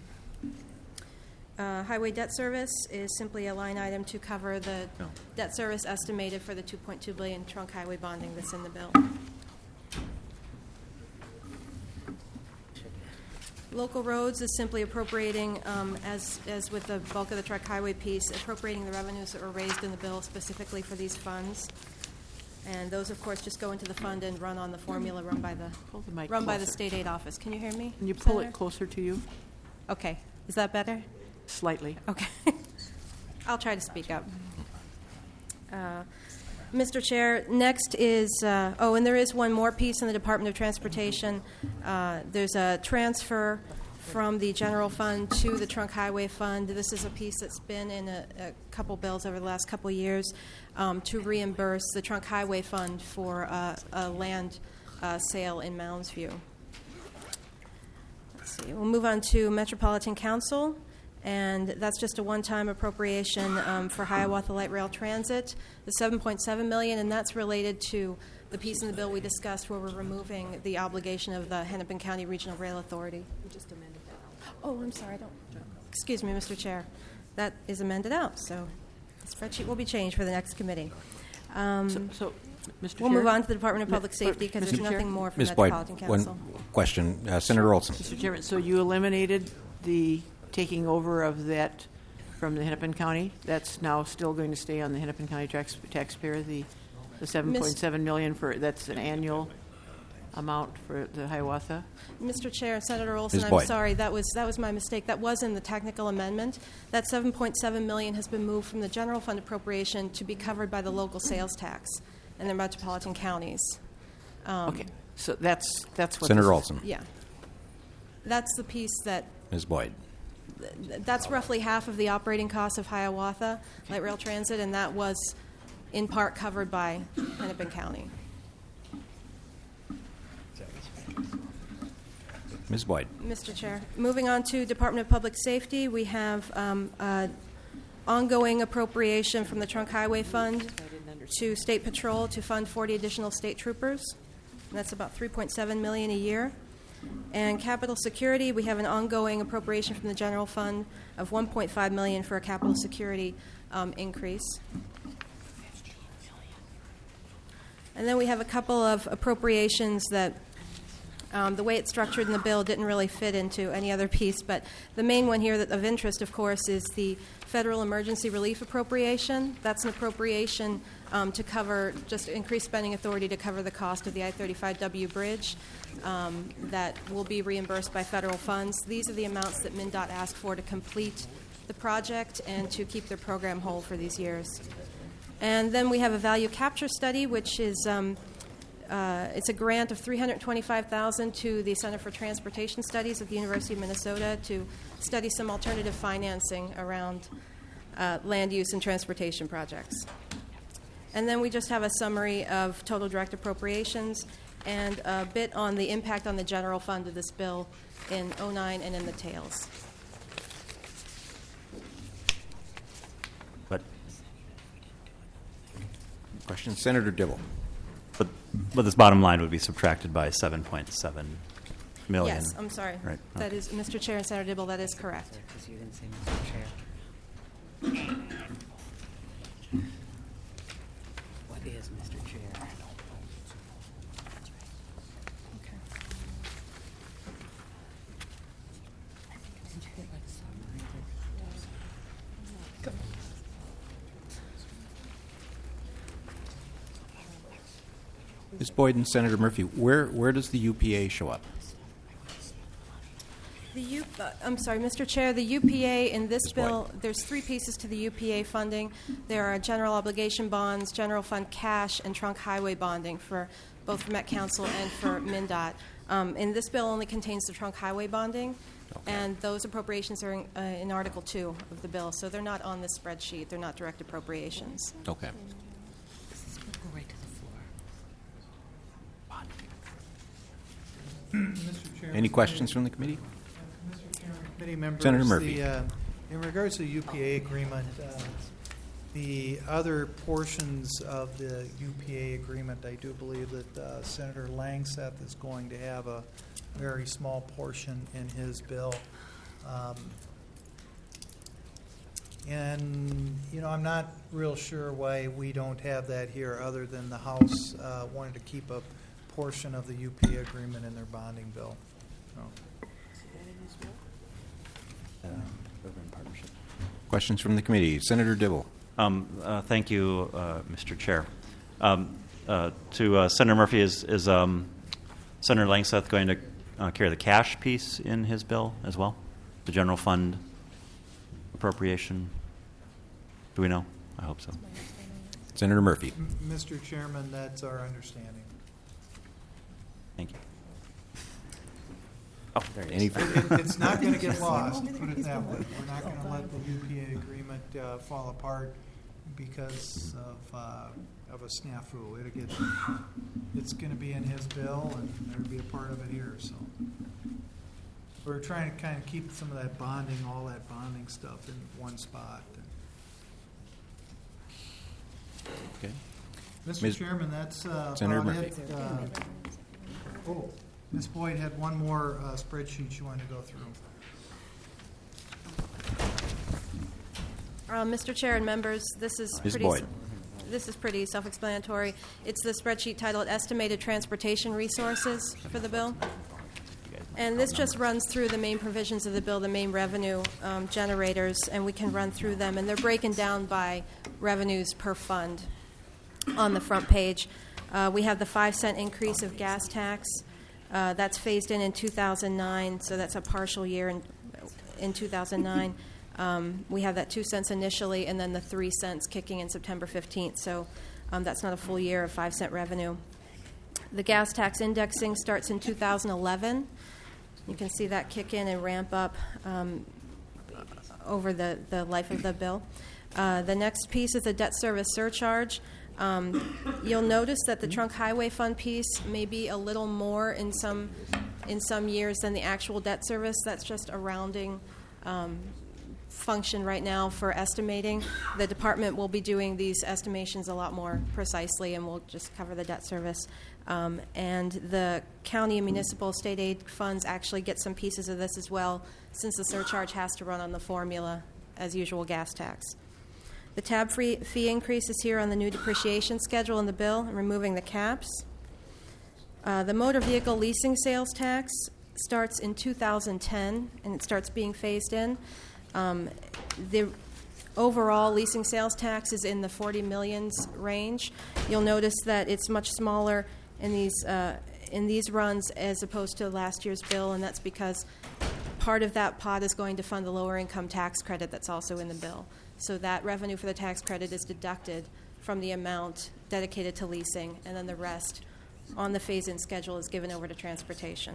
[SPEAKER 11] Uh, highway debt service is simply a line item to cover the
[SPEAKER 1] No.
[SPEAKER 11] debt service estimated for the two point two billion dollars trunk highway bonding that's in the bill. Local roads is simply appropriating, um, as, as with the bulk of the truck highway piece, appropriating the revenues that were raised in the bill specifically for these funds. And those, of course, just go into the fund and run on the formula run by the,
[SPEAKER 10] Pull the mic
[SPEAKER 11] run by the
[SPEAKER 10] closer.
[SPEAKER 11] state aid office. Can you hear me?
[SPEAKER 10] Can you pull
[SPEAKER 11] Senator?
[SPEAKER 10] it closer to you?
[SPEAKER 11] Okay. Is that better?
[SPEAKER 10] Slightly.
[SPEAKER 11] Okay. I'll try to speak up. Uh, Mister Chair, next is, uh, oh, and there is one more piece in the Department of Transportation. Uh, there's a transfer from the general fund to the trunk highway fund. This is a piece that's been in a, a couple bills over the last couple of years um, to reimburse the trunk highway fund for uh, a land uh, sale in Mounds View. Let's see. We'll move on to Metropolitan Council. And that's just a one-time appropriation um, for Hiawatha Light Rail Transit, the seven point seven million dollars, and that's related to the piece in the bill we discussed where we're removing the obligation of the Hennepin County Regional Rail Authority. We just amended that. Oh, I'm sorry. I don't. Excuse me, Mister Chair. That is amended out, so the spreadsheet will be changed for the next committee. Um,
[SPEAKER 10] So, so Mister
[SPEAKER 11] we'll
[SPEAKER 10] Chair?
[SPEAKER 11] move on to the Department of
[SPEAKER 10] Mi-
[SPEAKER 11] Public Safety because
[SPEAKER 10] Mister
[SPEAKER 11] there's
[SPEAKER 10] Chair?
[SPEAKER 11] nothing more from
[SPEAKER 1] Miz Boyd,
[SPEAKER 11] Metropolitan Council.
[SPEAKER 1] one question. Uh, Senator Olson.
[SPEAKER 10] Mister Chairman, so you eliminated the taking over of that from the Hennepin County? That's now still going to stay on the Hennepin County tax, taxpayer, the, the seven point seven million dollars for, that's an annual amount for the Hiawatha?
[SPEAKER 11] Mister Chair, Senator Olson,
[SPEAKER 1] Miz
[SPEAKER 11] I'm
[SPEAKER 1] Boyd.
[SPEAKER 11] sorry, that was that was my mistake. That was in the technical amendment. That seven point seven million dollars has been moved from the general fund appropriation to be covered by the local sales tax in the metropolitan counties. Um,
[SPEAKER 10] Okay, so that's, that's what.
[SPEAKER 1] Senator
[SPEAKER 10] this is.
[SPEAKER 1] Olson.
[SPEAKER 11] Yeah. That's the piece that,
[SPEAKER 1] Miz Boyd.
[SPEAKER 11] that's roughly half of the operating costs of Hiawatha Light Rail Transit, and that was in part covered by Hennepin County.
[SPEAKER 1] Miz Boyd.
[SPEAKER 11] Mister Chair, moving on to Department of Public Safety, we have um, uh, ongoing appropriation from the Trunk Highway Fund to State Patrol to fund forty additional state troopers. And that's about three point seven million dollars a year. And Capital Security, we have an ongoing appropriation from the general fund of one point five million dollars for a capital security um, increase. And then we have a couple of appropriations that Um, the way it's structured in the bill didn't really fit into any other piece, but the main one here that of interest, of course, is the federal emergency relief appropriation. That's an appropriation um, to cover, just increased spending authority to cover the cost of the I thirty-five W bridge um, that will be reimbursed by federal funds. These are the amounts that MnDOT asked for to complete the project and to keep their program whole for these years. And then we have a value capture study, which is um, Uh, it's a grant of three hundred twenty-five thousand dollars to the Center for Transportation Studies at the University of Minnesota to study some alternative financing around uh, land use and transportation projects. And then we just have a summary of total direct appropriations and a bit on the impact on the general fund of this bill in oh nine and in the tails.
[SPEAKER 1] But question, Senator Dibble.
[SPEAKER 7] But, but this bottom line would be subtracted by seven point seven million.
[SPEAKER 11] Yes, I'm sorry.
[SPEAKER 7] Right.
[SPEAKER 11] That
[SPEAKER 7] okay.
[SPEAKER 11] is, Mister Chair and Senator Dibble, that is correct.
[SPEAKER 9] Because you didn't say Mister Chair. What is Mister Chair?
[SPEAKER 11] Okay.
[SPEAKER 9] Didn't you get like summary?
[SPEAKER 1] Miz Boyd and Senator Murphy, where, where does the U P A show up?
[SPEAKER 11] The U, uh, I'm sorry, Mister Chair, the U P A in this
[SPEAKER 1] Miz
[SPEAKER 11] bill,
[SPEAKER 1] White.
[SPEAKER 11] there's three pieces to the U P A funding. There are general obligation bonds, general fund cash, and trunk highway bonding for both for Met Council and for MnDOT. Um, and this bill only contains the trunk highway bonding,
[SPEAKER 1] Okay.
[SPEAKER 11] and those appropriations are in, uh, in Article two of the bill, so they're not on this spreadsheet. They're not direct appropriations.
[SPEAKER 1] Okay.
[SPEAKER 9] Go right to the floor.
[SPEAKER 2] Mister Chairman,
[SPEAKER 1] Any questions from the committee?
[SPEAKER 2] Mister Chairman, committee members,
[SPEAKER 1] Senator Murphy.
[SPEAKER 2] the, uh, in regards to the U P A agreement, uh, the other portions of the U P A agreement, I do believe that uh, Senator Langseth is going to have a very small portion in his bill. Um, and, you know, I'm not real sure why we don't have that here, other than the House uh, wanted to keep a portion of the U P A agreement in their bonding bill. So.
[SPEAKER 1] Questions from the committee? Senator Dibble.
[SPEAKER 7] Um, uh, thank you, uh, Mister Chair. Um, uh, to uh, Senator Murphy, is, is um, Senator Langseth going to uh, carry the cash piece in his bill as well? The general fund appropriation? Do we know? I hope so.
[SPEAKER 1] Senator Murphy.
[SPEAKER 2] M- Mister Chairman, that's our understanding.
[SPEAKER 7] Thank you. Oh, there it
[SPEAKER 1] Any
[SPEAKER 7] is.
[SPEAKER 2] It- It's not going to get lost, put it that way. We're not going to let the U P A agreement uh, fall apart because of, uh, of a snafu. It'll get, it's going to be in his bill, and there'll be a part of it here, so. We're trying to kind of keep some of that bonding, all that bonding stuff in one spot.
[SPEAKER 1] Okay.
[SPEAKER 2] Mister
[SPEAKER 1] Miz-
[SPEAKER 2] Chairman, that's uh,
[SPEAKER 1] Senator
[SPEAKER 2] about
[SPEAKER 1] Murphy.
[SPEAKER 2] it. Uh, Oh, Miz Boyd had one more uh, spreadsheet you wanted to go through.
[SPEAKER 11] Uh, Mister Chair and members, this is
[SPEAKER 1] Miz
[SPEAKER 11] pretty.
[SPEAKER 1] Boyd.
[SPEAKER 11] This is pretty self-explanatory. It's the spreadsheet titled "Estimated Transportation Resources" for the bill, and this just runs through the main provisions of the bill, the main revenue um, generators, and we can run through them, and they're broken down by revenues per fund on the front page. Uh, we have the five cent increase of gas tax. Uh, that's phased in in two thousand nine, so that's a partial year in, in two thousand nine. Um, we have that two cents initially, and then the three cents kicking in September fifteenth. So um, that's not a full year of five cent revenue. The gas tax indexing starts in two thousand eleven. You can see that kick in and ramp up um, over the, the life of the bill. Uh, the next piece is the debt service surcharge. Um, you'll notice that the trunk highway fund piece may be a little more in some in some years than the actual debt service. That's just a rounding um, function right now for estimating. The department will be doing these estimations a lot more precisely, and we'll just cover the debt service. Um, and the county and municipal state aid funds actually get some pieces of this as well, since the surcharge has to run on the formula as usual gas tax. The tab free fee increase is here on the new depreciation schedule in the bill, and removing the caps. Uh, the motor vehicle leasing sales tax starts in two thousand ten, and it starts being phased in. Um, the overall leasing sales tax is in the forty millions range. You'll notice that it's much smaller in these uh, in these runs as opposed to last year's bill, and that's because part of that pot is going to fund the lower income tax credit that's also in the bill. So that revenue for the tax credit is deducted from the amount dedicated to leasing, and then the rest on the phase-in schedule is given over to transportation.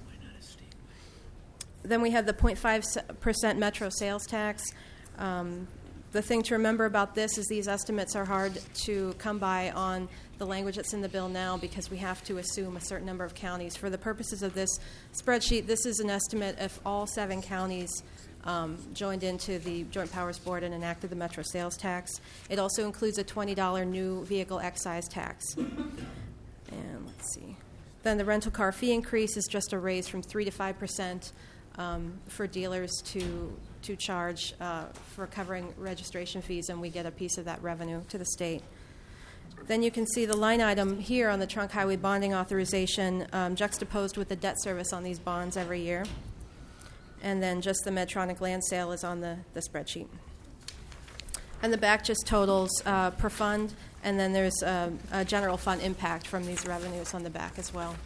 [SPEAKER 11] Then we have the zero point five percent metro sales tax. Um, the thing to remember about this is these estimates are hard to come by on the language that's in the bill now, because we have to assume a certain number of counties. For the purposes of this spreadsheet, this is an estimate if all seven counties um, joined into the Joint Powers Board and enacted the metro sales tax. It also includes a twenty dollars new vehicle excise tax. And let's see. Then the rental car fee increase is just a raise from three to five percent um, for dealers to to charge uh, for covering registration fees, and we get a piece of that revenue to the state. Then you can see the line item here on the trunk highway bonding authorization um, juxtaposed with the debt service on these bonds every year. And then just the Medtronic land sale is on the, the spreadsheet. And the back just totals uh, per fund, and then there's a, a general fund impact from these revenues on the back as well.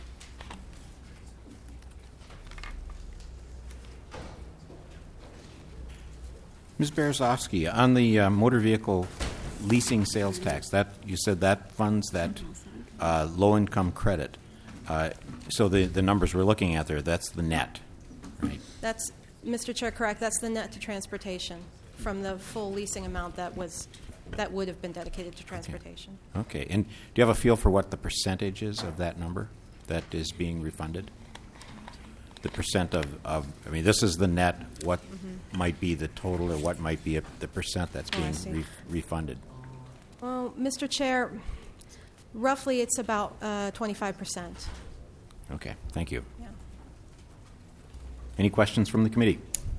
[SPEAKER 1] Miz Berezovsky, on the uh, motor vehicle leasing sales tax, that you said that funds that uh, low-income credit. Uh, so the, the numbers we're looking at there, that's the net, right?
[SPEAKER 11] That's, Mister Chair, correct. That's the net to transportation from the full leasing amount that was that would have been dedicated to transportation.
[SPEAKER 1] Okay. And do you have a feel for what the percentage is of that number that is being refunded? The percent of, of I mean, this is the net. What mm-hmm. might be the total, or what might be a, the percent that's
[SPEAKER 11] Oh,
[SPEAKER 1] being re- refunded?
[SPEAKER 11] Well, Mister Chair, roughly it's about uh, twenty-five percent.
[SPEAKER 1] Okay. Thank you.
[SPEAKER 11] Yeah.
[SPEAKER 1] Any questions from the committee?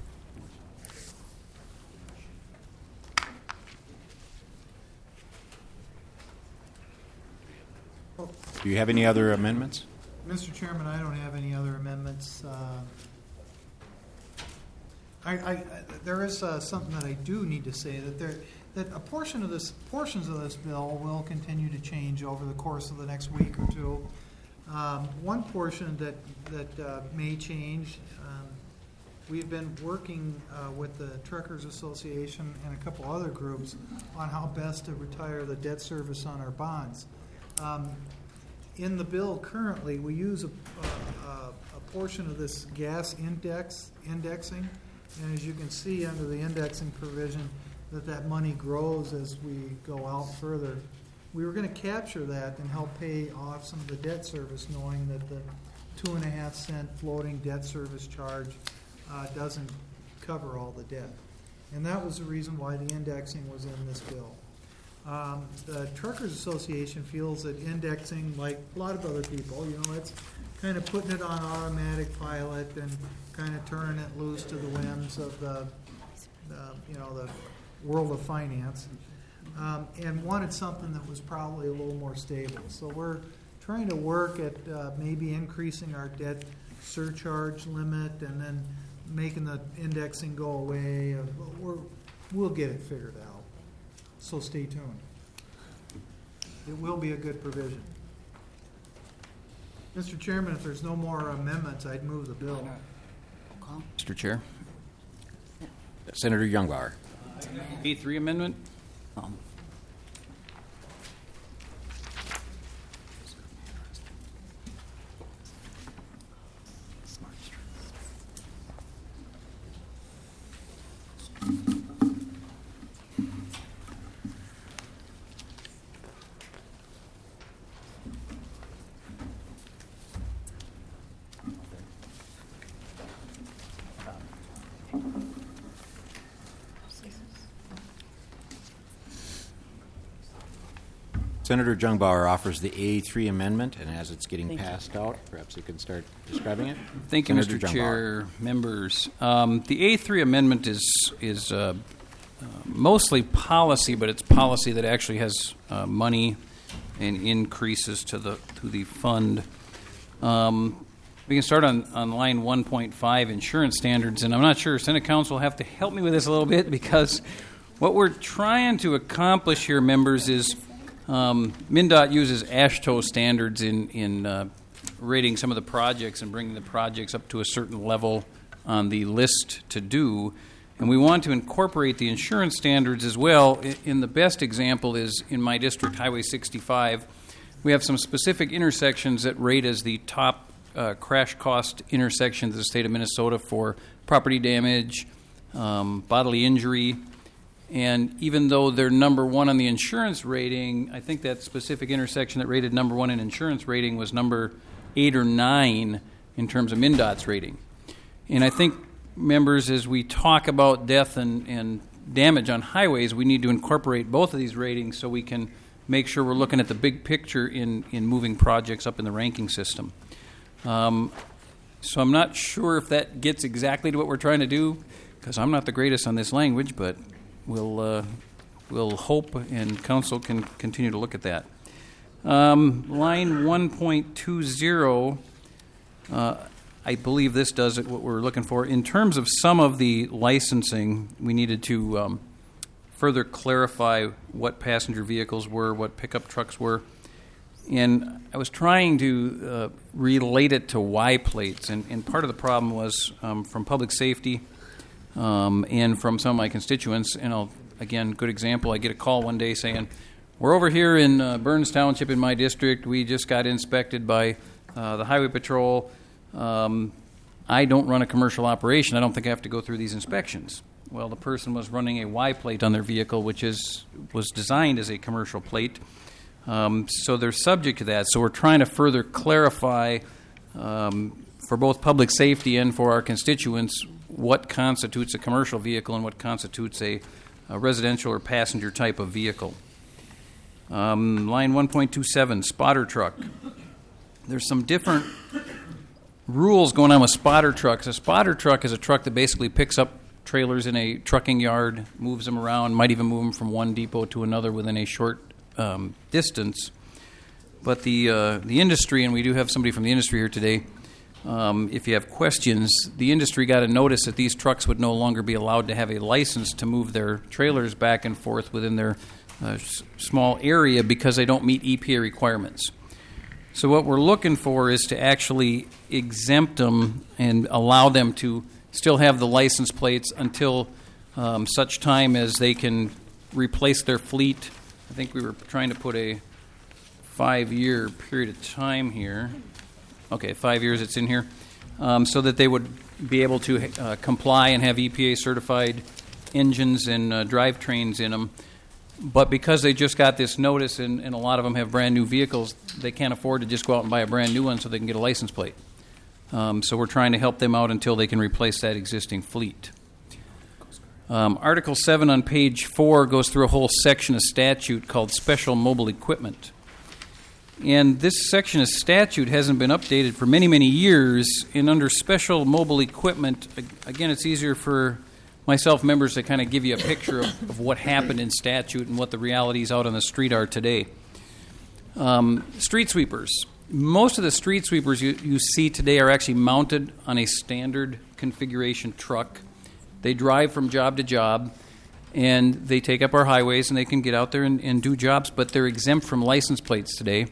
[SPEAKER 1] Do you have any other amendments?
[SPEAKER 2] Mister Chairman, I don't have any other amendments. Uh, I, I, there is uh, something that I do need to say, that there, that a portion of this, portions of this bill will continue to change over the course of the next week or two. Um, one portion that, that uh, may change, um, we've been working uh, with the Truckers Association and a couple other groups on how best to retire the debt service on our bonds. Um, in the bill currently, we use a, a, a portion of this gas index indexing, and as you can see under the indexing provision, that that money grows as we go out further. We were going to capture that and help pay off some of the debt service, knowing that the two and a half cent floating debt service charge uh, doesn't cover all the debt. And that was the reason why the indexing was in this bill. Um, the Truckers Association feels that indexing, like a lot of other people, you know, it's kind of putting it on automatic pilot and kind of turning it loose to the whims of the, the you know, the world of finance, um, and wanted something that was probably a little more stable. So we're trying to work at uh, maybe increasing our debt surcharge limit and then making the indexing go away. Uh, we're, we'll get it figured out. So stay tuned. It will be a good provision. Mister Chairman, if there's no more amendments, I'd move the bill.
[SPEAKER 1] Mister Chair. Senator Youngbauer.
[SPEAKER 12] A three amendment?
[SPEAKER 4] Um,
[SPEAKER 1] Senator Jungbauer offers the A three amendment, and as it's getting passed out, perhaps you can start describing it.
[SPEAKER 12] Thank you,
[SPEAKER 1] Senator
[SPEAKER 12] Mister
[SPEAKER 1] Jungbauer.
[SPEAKER 12] Chair, members. Um, the A three amendment is is uh, uh, mostly policy, but it's policy that actually has uh, money and increases to the to the fund. Um, we can start on, on line one point five, insurance standards, and I'm not sure Senate Council will have to help me with this a little bit, because what we're trying to accomplish here, members, is Um, MnDOT uses AASHTO standards in, in uh, rating some of the projects and bringing the projects up to a certain level on the list to do. And we want to incorporate the insurance standards as well. I, in the best example is in my district, Highway sixty-five. We have some specific intersections that rate as the top uh, crash cost intersections of the state of Minnesota for property damage, um, bodily injury. And even though they're number one on the insurance rating, I think that specific intersection that rated number one in insurance rating was number eight or nine in terms of MnDOT's rating. And I think, members, as we talk about death and, and damage on highways, we need to incorporate both of these ratings so we can make sure we're looking at the big picture in, in moving projects up in the ranking system. Um, so I'm not sure if that gets exactly to what we're trying to do, because I'm not the greatest on this language, but We'll uh, we'll hope, and council can continue to look at that. Um, line one point two zero, uh, I believe this does it, what we're looking for. In terms of some of the licensing, we needed to um, further clarify what passenger vehicles were, what pickup trucks were. And I was trying to uh, relate it to Y plates, and, and part of the problem was um, from public safety. Um, and from some of my constituents, and I'll, again, good example, I get a call one day saying, we're over here in uh, Burns Township in my district, we just got inspected by uh, the Highway Patrol. Um, I don't run a commercial operation, I don't think I have to go through these inspections. Well, the person was running a Y plate on their vehicle, which is was designed as a commercial plate, um, so they're subject to that. So we're trying to further clarify um, for both public safety and for our constituents what constitutes a commercial vehicle and what constitutes a, a residential or passenger type of vehicle. Um, line one point two seven, spotter truck. There's some different rules going on with spotter trucks. A spotter truck is a truck that basically picks up trailers in a trucking yard, moves them around, might even move them from one depot to another within a short um, distance. But the uh, the industry, and we do have somebody from the industry here today, Um, if you have questions, the industry got a notice that these trucks would no longer be allowed to have a license to move their trailers back and forth within their uh, s- small area because they don't meet E P A requirements. So what we're looking for is to actually exempt them and allow them to still have the license plates until um, such time as they can replace their fleet. I think we were trying to put a five-year period of time here. Okay, five years it's in here, um, so that they would be able to uh, comply and have E P A-certified engines and uh, drivetrains in them. But because they just got this notice, and, and a lot of them have brand-new vehicles, they can't afford to just go out and buy a brand-new one so they can get a license plate. Um, so we're trying to help them out until they can replace that existing fleet. Um, Article seven on page four goes through a whole section of statute called Special Mobile Equipment. And this section of statute hasn't been updated for many, many years. And under special mobile equipment, again, it's easier for myself members to kind of give you a picture of, of what happened in statute and what the realities out on the street are today. Um, street sweepers. Most of the street sweepers you, you see today are actually mounted on a standard configuration truck. They drive from job to job, and they take up our highways, and they can get out there and, and do jobs, but they're exempt from license plates today.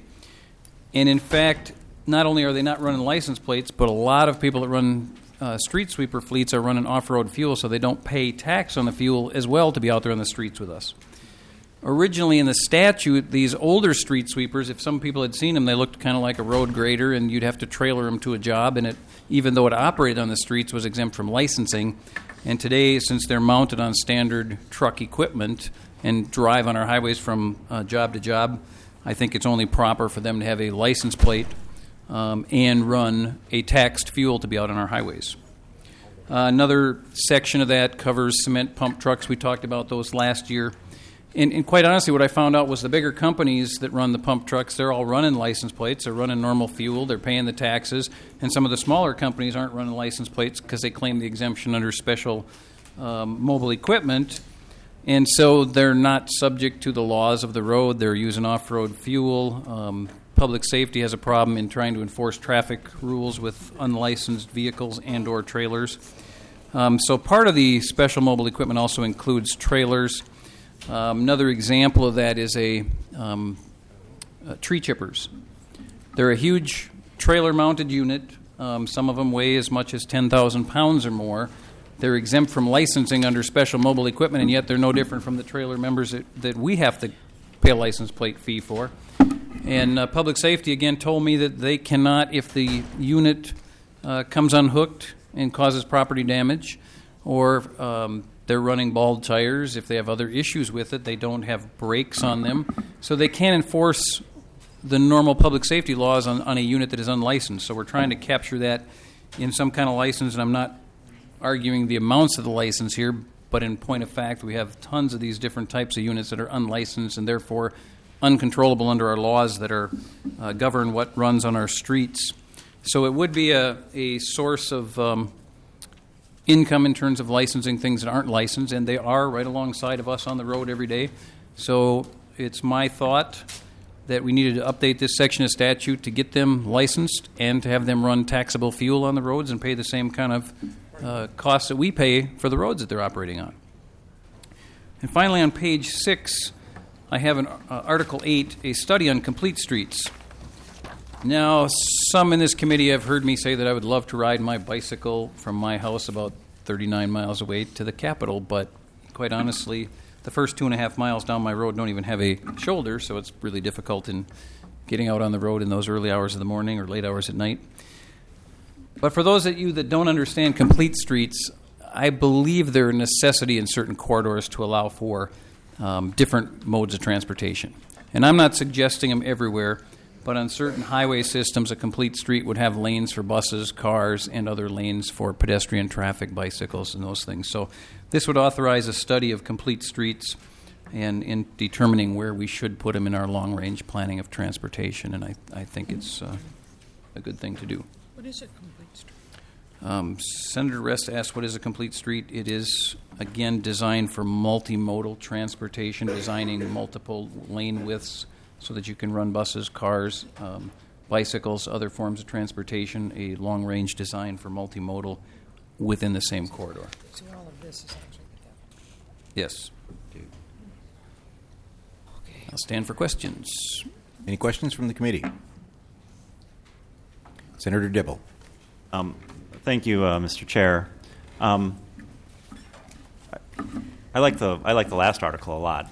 [SPEAKER 12] And in fact, not only are they not running license plates, but a lot of people that run uh, street sweeper fleets are running off-road fuel, so they don't pay tax on the fuel as well to be out there on the streets with us. Originally in the statute, these older street sweepers, if some people had seen them, they looked kind of like a road grader, and you'd have to trailer them to a job, and it, even though it operated on the streets, was exempt from licensing. And today, since they're mounted on standard truck equipment and drive on our highways from uh, job to job, I think it's only proper for them to have a license plate um, and run a taxed fuel to be out on our highways. Uh, another section of that covers cement pump trucks. We talked about those last year. And, and quite honestly, what I found out was the bigger companies that run the pump trucks, they're all running license plates. They're running normal fuel. They're paying the taxes. And some of the smaller companies aren't running license plates because they claim the exemption under special um, mobile equipment. And so they're not subject to the laws of the road. They're using off-road fuel. Um, public safety has a problem in trying to enforce traffic rules with unlicensed vehicles and or trailers. Um, so part of the special mobile equipment also includes trailers. Um, another example of that is a um, uh, tree chippers. They're a huge trailer-mounted unit. Um, some of them weigh as much as ten thousand pounds or more. They're exempt from licensing under special mobile equipment, and yet they're no different from the trailer members that, that we have to pay a license plate fee for. And uh, public safety, again, told me that they cannot, if the unit uh, comes unhooked and causes property damage, or um, they're running bald tires, if they have other issues with it, they don't have brakes on them. So they can't enforce the normal public safety laws on, on a unit that is unlicensed. So we're trying to capture that in some kind of license, and I'm not arguing the amounts of the license here, but in point of fact, we have tons of these different types of units that are unlicensed and therefore uncontrollable under our laws that are uh, govern what runs on our streets. So it would be a, a source of um, income in terms of licensing things that aren't licensed, and they are right alongside of us on the road every day. So it's my thought that we needed to update this section of statute to get them licensed and to have them run taxable fuel on the roads and pay the same kind of uh, costs that we pay for the roads that they're operating on. And finally, on page six, I have an uh, Article eight, a study on complete streets. Now, some in this committee have heard me say that I would love to ride my bicycle from my house about thirty-nine miles away to the Capitol, but quite honestly, the first two and a half miles down my road don't even have a shoulder, so it's really difficult in getting out on the road in those early hours of the morning or late hours at night. But for those of you that don't understand complete streets, I believe there are necessity in certain corridors to allow for um, different modes of transportation. And I'm not suggesting them everywhere, but on certain highway systems, a complete street would have lanes for buses, cars, and other lanes for pedestrian traffic, bicycles, and those things. So this would authorize a study of complete streets and in determining where we should put them in our long-range planning of transportation, and I, I think it's uh, a good thing to do.
[SPEAKER 6] What is a complete street?
[SPEAKER 12] Um, Senator Rest asked, what is a complete street? It is, again, designed for multimodal transportation, designing multiple lane widths so that you can run buses, cars, um, bicycles, other forms of transportation, a long-range design for multimodal within the same corridor.
[SPEAKER 6] So all of this is actually
[SPEAKER 12] Yes. I'll stand for questions.
[SPEAKER 1] Any questions from the committee? Senator Dibble.
[SPEAKER 7] Um, thank you, uh, Mister Chair. Um, I, I like the I like the last article a lot.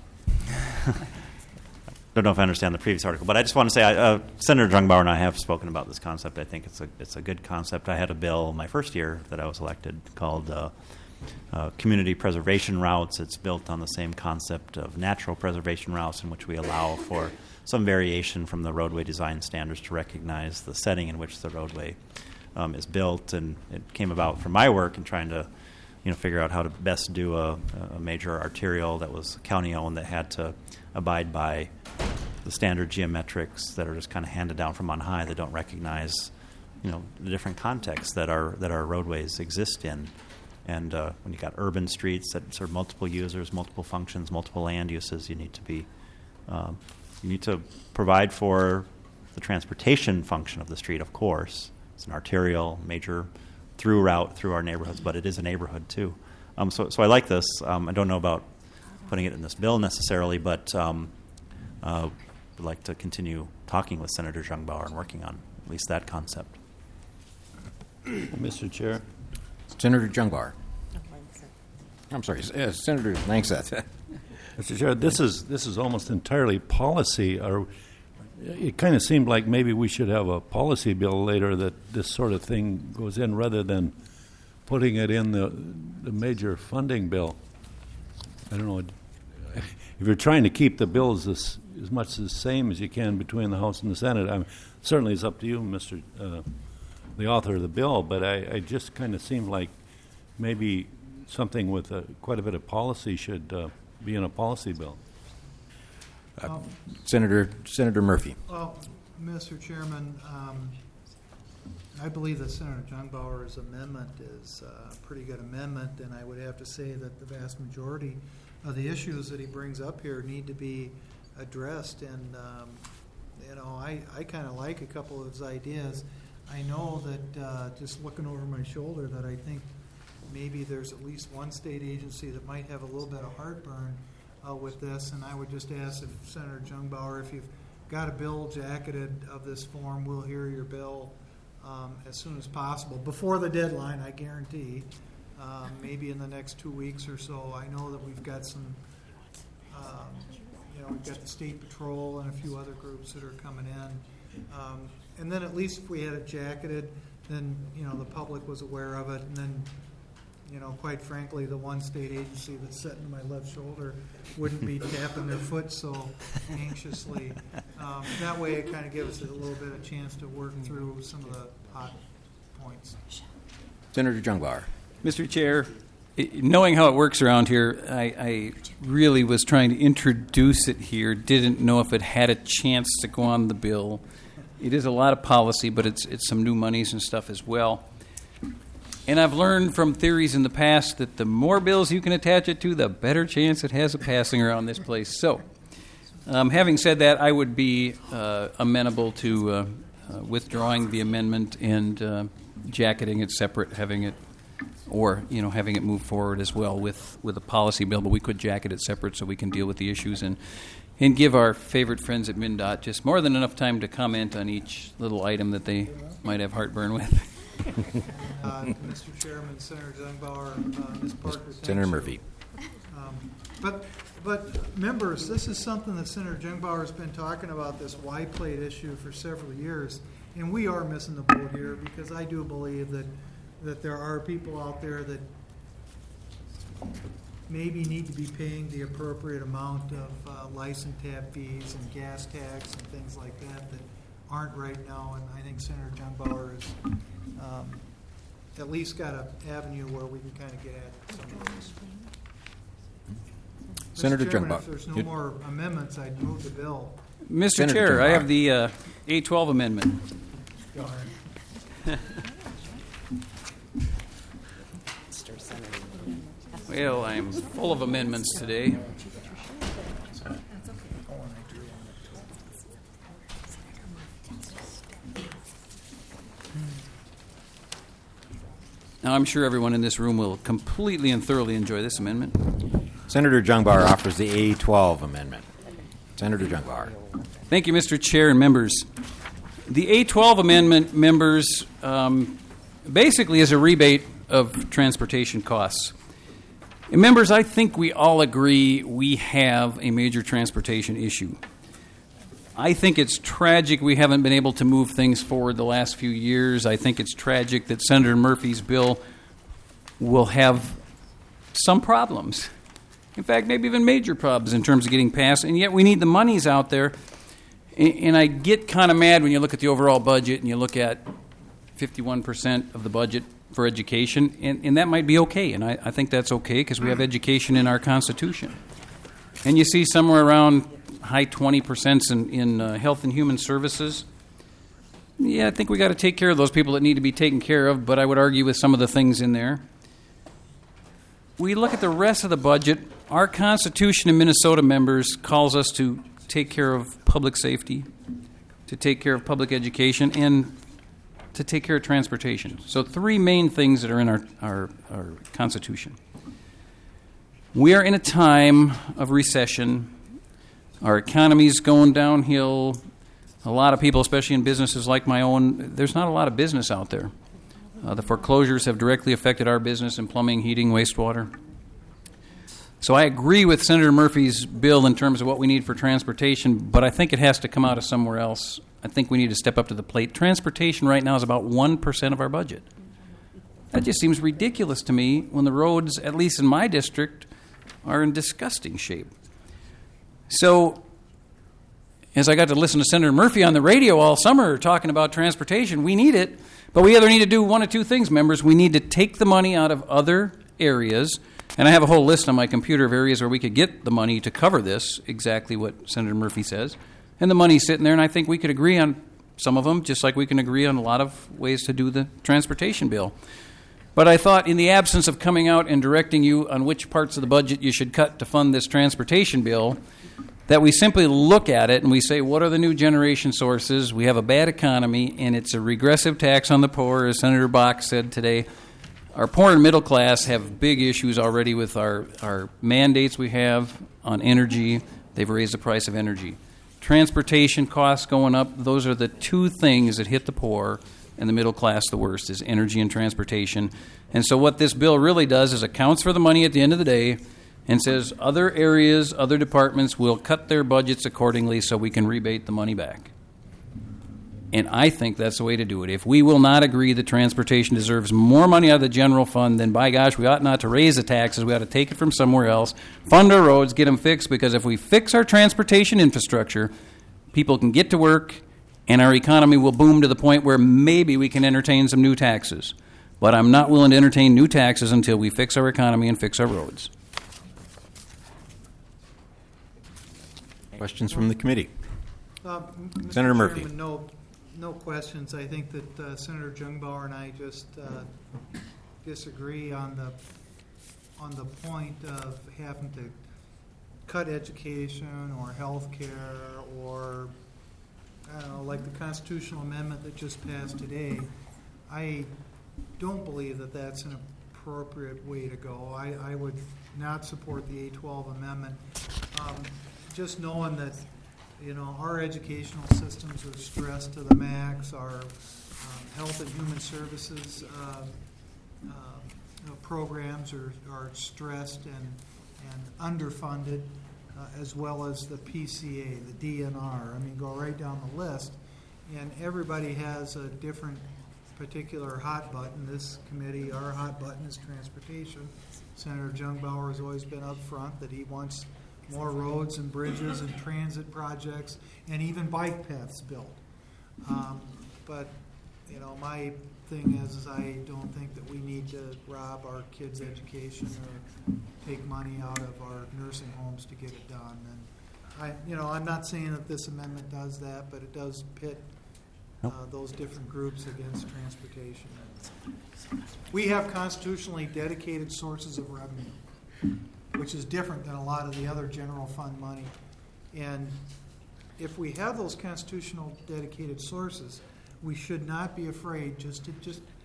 [SPEAKER 7] Don't know if I understand the previous article, but I just want to say, uh, Senator Jungbauer and I have spoken about this concept. I think it's a it's a good concept. I had a bill my first year that I was elected called uh, uh, Community Preservation Routes. It's built on the same concept of natural preservation routes, in which we allow for some variation from the roadway design standards to recognize the setting in which the roadway um, is built. And it came about from my work in trying to, you know, figure out how to best do a, a major arterial that was county-owned that had to abide by the standard geometrics that are just kind of handed down from on high that don't recognize, you know, the different contexts that our that our roadways exist in. And uh, when you got urban streets that serve multiple users, multiple functions, multiple land uses, you need to be um, you need to provide for the transportation function of the street. Of course, it's an arterial major through route through our neighborhoods, but it is a neighborhood too. Um, so, so I like this. Um, I don't know about putting it in this bill necessarily, but um, uh, would like to continue talking with Senator Jungbauer and working on at least that concept.
[SPEAKER 13] Mister Chair.
[SPEAKER 1] Senator Jungbauer. I'm sorry, uh, Senator Langseth.
[SPEAKER 13] Mister Chair, this is this is almost entirely policy. Or it kind of seemed like maybe we should have a policy bill later that this sort of thing goes in, rather than putting it in the the major funding bill. I don't know. If you're trying to keep the bills as, as much the same as you can between the House and the Senate, I mean, certainly it's up to you, Mister Uh, the author of the bill, but I, I just kind of seemed like maybe something with a, quite a bit of policy should uh, be in a policy bill.
[SPEAKER 1] Uh, um, Senator Senator Murphy.
[SPEAKER 2] Well, Mister Chairman, um, I believe that Senator Jungbauer's amendment is a pretty good amendment, and I would have to say that the vast majority of the issues that he brings up here need to be addressed. And um, you know, I, I kind of like a couple of his ideas. I know that uh, just looking over my shoulder that I think maybe there's at least one state agency that might have a little bit of heartburn uh, with this, and I would just ask if Senator Jungbauer, if you've got a bill jacketed of this form, we'll hear your bill um, as soon as possible, before the deadline, I guarantee, um, maybe in the next two weeks or so. I know that we've got some, um, you know, we've got the State Patrol and a few other groups that are coming in. Um, And then at least if we had it jacketed, then, you know, the public was aware of it. And then, you know, quite frankly, the one state agency that's sitting to my left shoulder wouldn't be tapping their foot so anxiously. Um, that way it kind of gives us a little bit of chance to work through some of the hot points.
[SPEAKER 1] Senator Jungbauer.
[SPEAKER 12] Mister Chair, I- knowing how it works around here, I, I really was trying to introduce it here, didn't know if it had a chance to go on the bill. It is a lot of policy, but it's it's some new monies and stuff as well. And I've learned from theories in the past that the more bills you can attach it to, the better chance it has of passing around this place. So, um, having said that, I would be uh, amenable to uh, uh, withdrawing the amendment and uh, jacketing it separate, having it, or you know, having it move forward as well with, with a policy bill. But we could jacket it separate so we can deal with the issues and. And give our favorite friends at MnDOT just more than enough time to comment on each little item that they might have heartburn with.
[SPEAKER 2] uh, Mister Chairman, Senator Jungbauer, uh, Miz Parker,
[SPEAKER 1] Senator Murphy.
[SPEAKER 2] Um, but, but members, this is something that Senator Jungbauer has been talking about, this Y-plate issue, for several years, and we are missing the boat here, because I do believe that that there are people out there that maybe need to be paying the appropriate amount of uh, license tab fees and gas tax and things like that that aren't right now. And I think Senator Jungbauer has um, at least got an avenue where we can kind of get at some of those.
[SPEAKER 1] Senator
[SPEAKER 2] Mister Chairman,
[SPEAKER 1] Jungbauer.
[SPEAKER 2] if there's no more amendments, I'd move the bill.
[SPEAKER 12] Mister
[SPEAKER 1] Senator
[SPEAKER 12] Chair,
[SPEAKER 1] Jungbauer.
[SPEAKER 12] I have the uh, A twelve amendment.
[SPEAKER 2] Go ahead.
[SPEAKER 12] Well, I'm full of amendments today. Now, I'm sure everyone in this room will completely and thoroughly enjoy this amendment.
[SPEAKER 1] Senator Jungbauer offers the A twelve amendment. Senator Jungbauer.
[SPEAKER 12] Thank you, Mister Chair and members. The A twelve amendment, members, um, basically is a rebate of transportation costs. And members, I think we all agree we have a major transportation issue. I think it's tragic we haven't been able to move things forward the last few years. I think it's tragic that Senator Murphy's bill will have some problems. In fact, maybe even major problems in terms of getting passed, and yet we need the monies out there. And I get kind of mad when you look at the overall budget and you look at fifty-one percent of the budget for education, and, and that might be okay, and I, I think that's okay because we have education in our Constitution. And you see somewhere around high twenty percent in, in uh, health and human services. Yeah, I think we got to take care of those people that need to be taken care of, but I would argue with some of the things in there. We look at the rest of the budget. Our Constitution in Minnesota, members, calls us to take care of public safety, to take care of public education, and to take care of transportation. So three main things that are in our, our, our Constitution. We are in a time of recession. Our economy's going downhill. A lot of people, especially in businesses like my own, there's not a lot of business out there. Uh, the foreclosures have directly affected our business in plumbing, heating, wastewater. So I agree with Senator Murphy's bill in terms of what we need for transportation, but I think it has to come out of somewhere else. I think we need to step up to the plate. Transportation right now is about one percent of our budget. That just seems ridiculous to me when the roads, at least in my district, are in disgusting shape. So as I got to listen to Senator Murphy on the radio all summer talking about transportation, we need it, but we either need to do one of two things, members. We need to take the money out of other areas, and I have a whole list on my computer of areas where we could get the money to cover this, exactly what Senator Murphy says. And the money's sitting there, and I think we could agree on some of them, just like we can agree on a lot of ways to do the transportation bill. But I thought in the absence of coming out and directing you on which parts of the budget you should cut to fund this transportation bill, that we simply look at it and we say, what are the new generation sources? We have a bad economy, and it's a regressive tax on the poor, as Senator Bach said today. Our poor and middle class have big issues already with our, our mandates we have on energy. They've raised the price of energy. Transportation costs going up, those are the two things that hit the poor and the middle class the worst, is energy and transportation. And so what this bill really does is accounts for the money at the end of the day and says other areas, other departments will cut their budgets accordingly so we can rebate the money back. And I think that's the way to do it. If we will not agree that transportation deserves more money out of the general fund, then by gosh, we ought not to raise the taxes. We ought to take it from somewhere else, fund our roads, get them fixed, because if we fix our transportation infrastructure, people can get to work, and our economy will boom to the point where maybe we can entertain some new taxes. But I'm not willing to entertain new taxes until we fix our economy and fix our roads.
[SPEAKER 1] Questions from the committee?
[SPEAKER 2] Uh, Mister
[SPEAKER 1] Senator Murphy.
[SPEAKER 2] Chairman, no, no questions. I think that uh, Senator Jungbauer and I just uh, disagree on the on the point of having to cut education or health care or, I don't know, like the constitutional amendment that just passed today. I don't believe that that's an appropriate way to go. I, I would not support the A twelve amendment. Um, just knowing that, you know, our educational systems are stressed to the max, our um, health and human services uh, uh, you know, programs are, are stressed and, and underfunded, uh, as well as the P C A, the D N R. I mean, go right down the list. And everybody has a different particular hot button. This committee, our hot button is transportation. Senator Jungbauer has always been up front that he wants more roads and bridges and transit projects and even bike paths built. Um, but, you know, my thing is, is I don't think that we need to rob our kids' education or take money out of our nursing homes to get it done. And I, you know, I'm not saying that this amendment does that, but it does pit uh, those different groups against transportation. We have constitutionally dedicated sources of revenue, which is different than a lot of the other general fund money. And if we have those constitutional dedicated sources, we should not be afraid just to just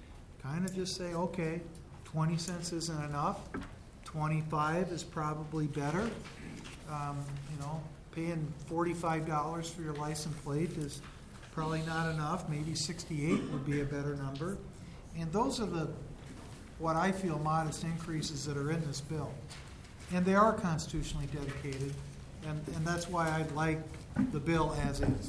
[SPEAKER 2] kind of just say, okay, twenty cents isn't enough, twenty-five is probably better. Um, you know, paying forty-five dollars for your license plate is probably not enough. Maybe sixty-eight would be a better number. And those are the, what I feel, modest increases that are in this bill. And they are constitutionally dedicated, and, and that's why I like the bill as is.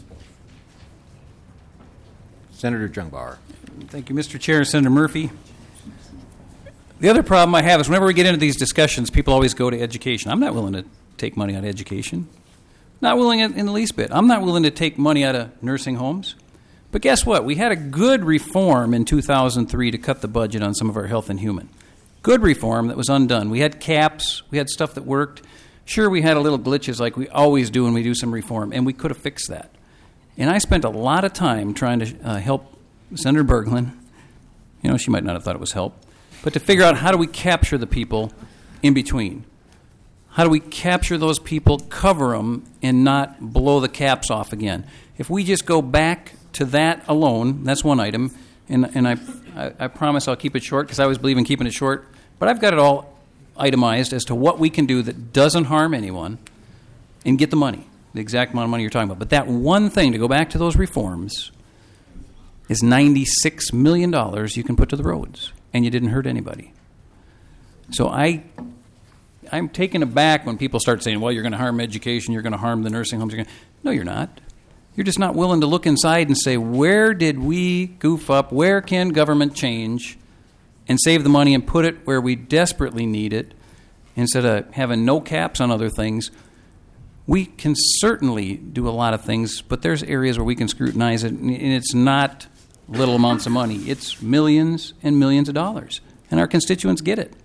[SPEAKER 1] Senator Jungbauer.
[SPEAKER 12] Thank you, Mister Chair, Senator Murphy. The other problem I have is whenever we get into these discussions, people always go to education. I'm not willing to take money out of education. Not willing in the least bit. I'm not willing to take money out of nursing homes. But guess what? We had a good reform in two thousand three to cut the budget on some of our health and human. Good reform that was undone. We had caps. We had stuff that worked. Sure, we had a little glitches like we always do when we do some reform, and we could have fixed that. And I spent a lot of time trying to uh, help Senator Berglund. You know, she might not have thought it was help. But to figure out how do we capture the people in between. How do we capture those people, cover them, and not blow the caps off again? If we just go back to that alone, that's one item, and, and I, I, I promise I'll keep it short because I always believe in keeping it short, but I've got it all itemized as to what we can do that doesn't harm anyone and get the money, the exact amount of money you're talking about. But that one thing, to go back to those reforms, is ninety-six million dollars you can put to the roads, and you didn't hurt anybody. So I... I'm taken aback when people start saying, well, you're going to harm education, you're going to harm the nursing homes. You're going to... No, you're not. You're just not willing to look inside and say, where did we goof up? Where can government change and save the money and put it where we desperately need it instead of having no caps on other things? We can certainly do a lot of things, but there's areas where we can scrutinize it, and it's not little amounts of money. It's millions and millions of dollars, and our constituents get it.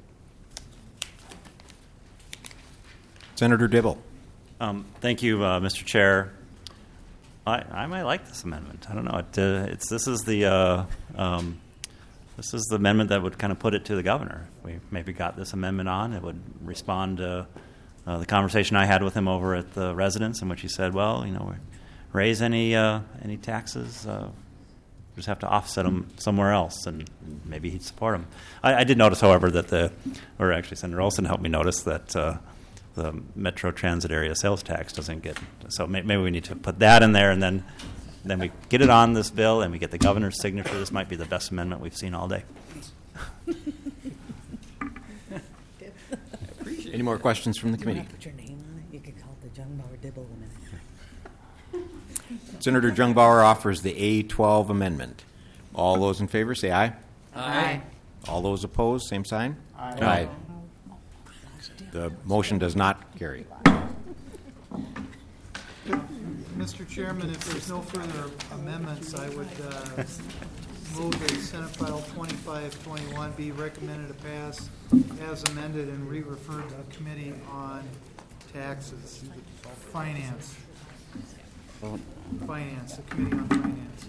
[SPEAKER 1] Senator Dibble.
[SPEAKER 7] Um, thank you, uh, Mister Chair. I, I might like this amendment. I don't know. It, uh, it's this is the uh, um, this is the amendment that would kind of put it to the governor. If we maybe got this amendment on, it would respond to uh, the conversation I had with him over at the residence, in which he said, "Well, you know, raise any uh, any taxes, uh, just have to offset them somewhere else, and maybe he'd support them." I, I did notice, however, that the, or actually Senator Olson helped me notice that. Uh, The Metro Transit area sales tax doesn't get, so maybe we need to put that in there, and then then we get it on this bill, and we get the governor's signature. This might be the best amendment we've seen all day.
[SPEAKER 1] Any more questions from the committee?
[SPEAKER 14] Put your name on it. You could call it the Jungbauer Dibble Amendment.
[SPEAKER 1] Senator Jungbauer offers the A twelve amendment. All those in favor say aye.
[SPEAKER 9] Aye.
[SPEAKER 1] All those opposed, same sign.
[SPEAKER 8] Aye.
[SPEAKER 1] Aye. The motion does not carry.
[SPEAKER 2] Mister Chairman, if there's no further amendments, I would uh, move that Senate File twenty-five twenty-one be recommended to pass as amended and re-referred to the Committee on Taxes, Finance. Finance, the Committee on Finance.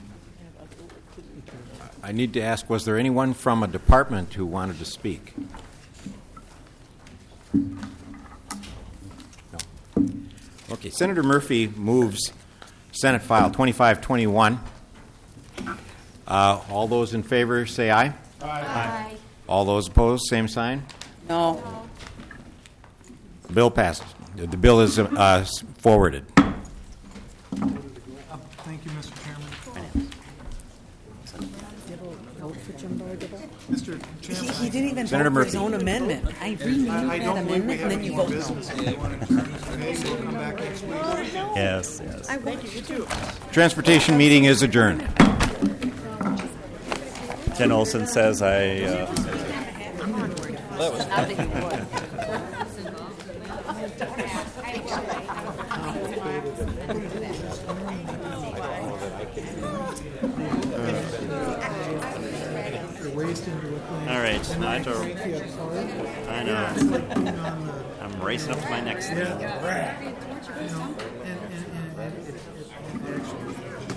[SPEAKER 1] I need to ask, was there anyone from a department who wanted to speak? No. Okay, Senator Murphy moves Senate File twenty-five twenty-one. Uh, all those in favor say aye.
[SPEAKER 10] Aye.
[SPEAKER 1] Aye. All those opposed, same sign.
[SPEAKER 9] No.
[SPEAKER 1] The bill passes. The the bill is uh, forwarded.
[SPEAKER 2] Thank you, Mister Chairman.
[SPEAKER 14] Vote for Jungbauer Dibble.
[SPEAKER 2] Mister
[SPEAKER 14] He,
[SPEAKER 2] Chairman,
[SPEAKER 14] he didn't even
[SPEAKER 1] Senator
[SPEAKER 14] vote for his
[SPEAKER 1] Murphy.
[SPEAKER 14] own amendment. I renamed
[SPEAKER 2] I, I
[SPEAKER 14] that
[SPEAKER 2] don't believe we
[SPEAKER 14] amendment,
[SPEAKER 2] have
[SPEAKER 14] and then
[SPEAKER 2] any
[SPEAKER 14] you
[SPEAKER 2] more
[SPEAKER 14] vote no.
[SPEAKER 2] business. If you want to adjourn this committee, we'll come back next week.
[SPEAKER 7] Yes, yes.
[SPEAKER 14] I voted you too.
[SPEAKER 1] Transportation meeting is adjourned.
[SPEAKER 7] Jen Olson says I. Uh,
[SPEAKER 9] Not that you would.
[SPEAKER 7] all right, I have to. I know. I'm racing up to my next thing.
[SPEAKER 2] You know, and, and, and, and it, it, it actually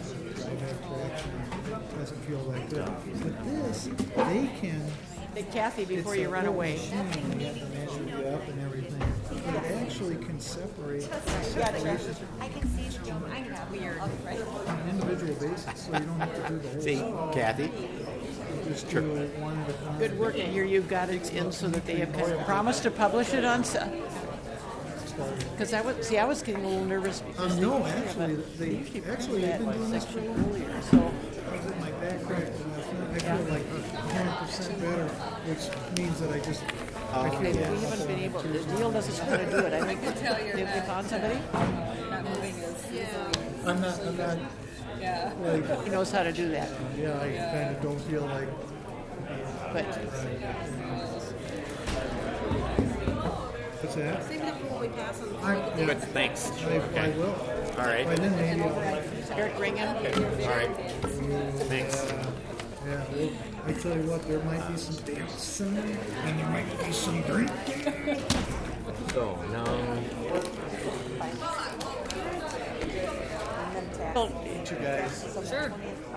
[SPEAKER 2] doesn't feel that good. But this, they can.
[SPEAKER 10] Hey, Kathy, before you run away.
[SPEAKER 2] It's a whole machine, you have to measure you up and everything. But it actually can separate separations
[SPEAKER 11] I can see them. I have weird.
[SPEAKER 2] on an individual basis, so you don't have to do the whole.
[SPEAKER 1] See, Kathy?
[SPEAKER 2] just do it one at a time.
[SPEAKER 10] Good work, and here you've got it in so that they have kind of promised to publish it on, because I was, see, I was getting a little nervous because
[SPEAKER 2] Um,
[SPEAKER 10] they
[SPEAKER 2] no,
[SPEAKER 10] usually have
[SPEAKER 2] actually,
[SPEAKER 10] a-
[SPEAKER 2] they-
[SPEAKER 10] usually print
[SPEAKER 2] actually,
[SPEAKER 10] that
[SPEAKER 2] they've been doing this
[SPEAKER 10] section
[SPEAKER 2] for a while.
[SPEAKER 10] earlier, so.
[SPEAKER 2] My back cracked, and I feel, I feel like ten percent better, which means that I just. I
[SPEAKER 10] Okay,
[SPEAKER 2] feel
[SPEAKER 10] we haven't been able, Neil doesn't know how to do it. I think
[SPEAKER 3] can tell you're
[SPEAKER 10] they, they
[SPEAKER 3] not-
[SPEAKER 10] found somebody.
[SPEAKER 3] Not moving as easily.
[SPEAKER 2] I'm not, I'm not,
[SPEAKER 3] Yeah.
[SPEAKER 2] like,
[SPEAKER 10] He knows how to do that.
[SPEAKER 2] yeah, I kind of don't feel like.
[SPEAKER 10] But
[SPEAKER 2] What's that?
[SPEAKER 11] Save it for when we pass on the
[SPEAKER 2] I, yeah,
[SPEAKER 1] Good, thanks.
[SPEAKER 2] I, I will.
[SPEAKER 1] All right.
[SPEAKER 2] By then maybe I'll.
[SPEAKER 10] Eric Ringen.
[SPEAKER 1] All right. Thanks.
[SPEAKER 2] Yeah, well, I tell you what, there might be some dancing and there might be some drinking.
[SPEAKER 1] So now,
[SPEAKER 10] Well,
[SPEAKER 2] You guys.
[SPEAKER 3] Sure.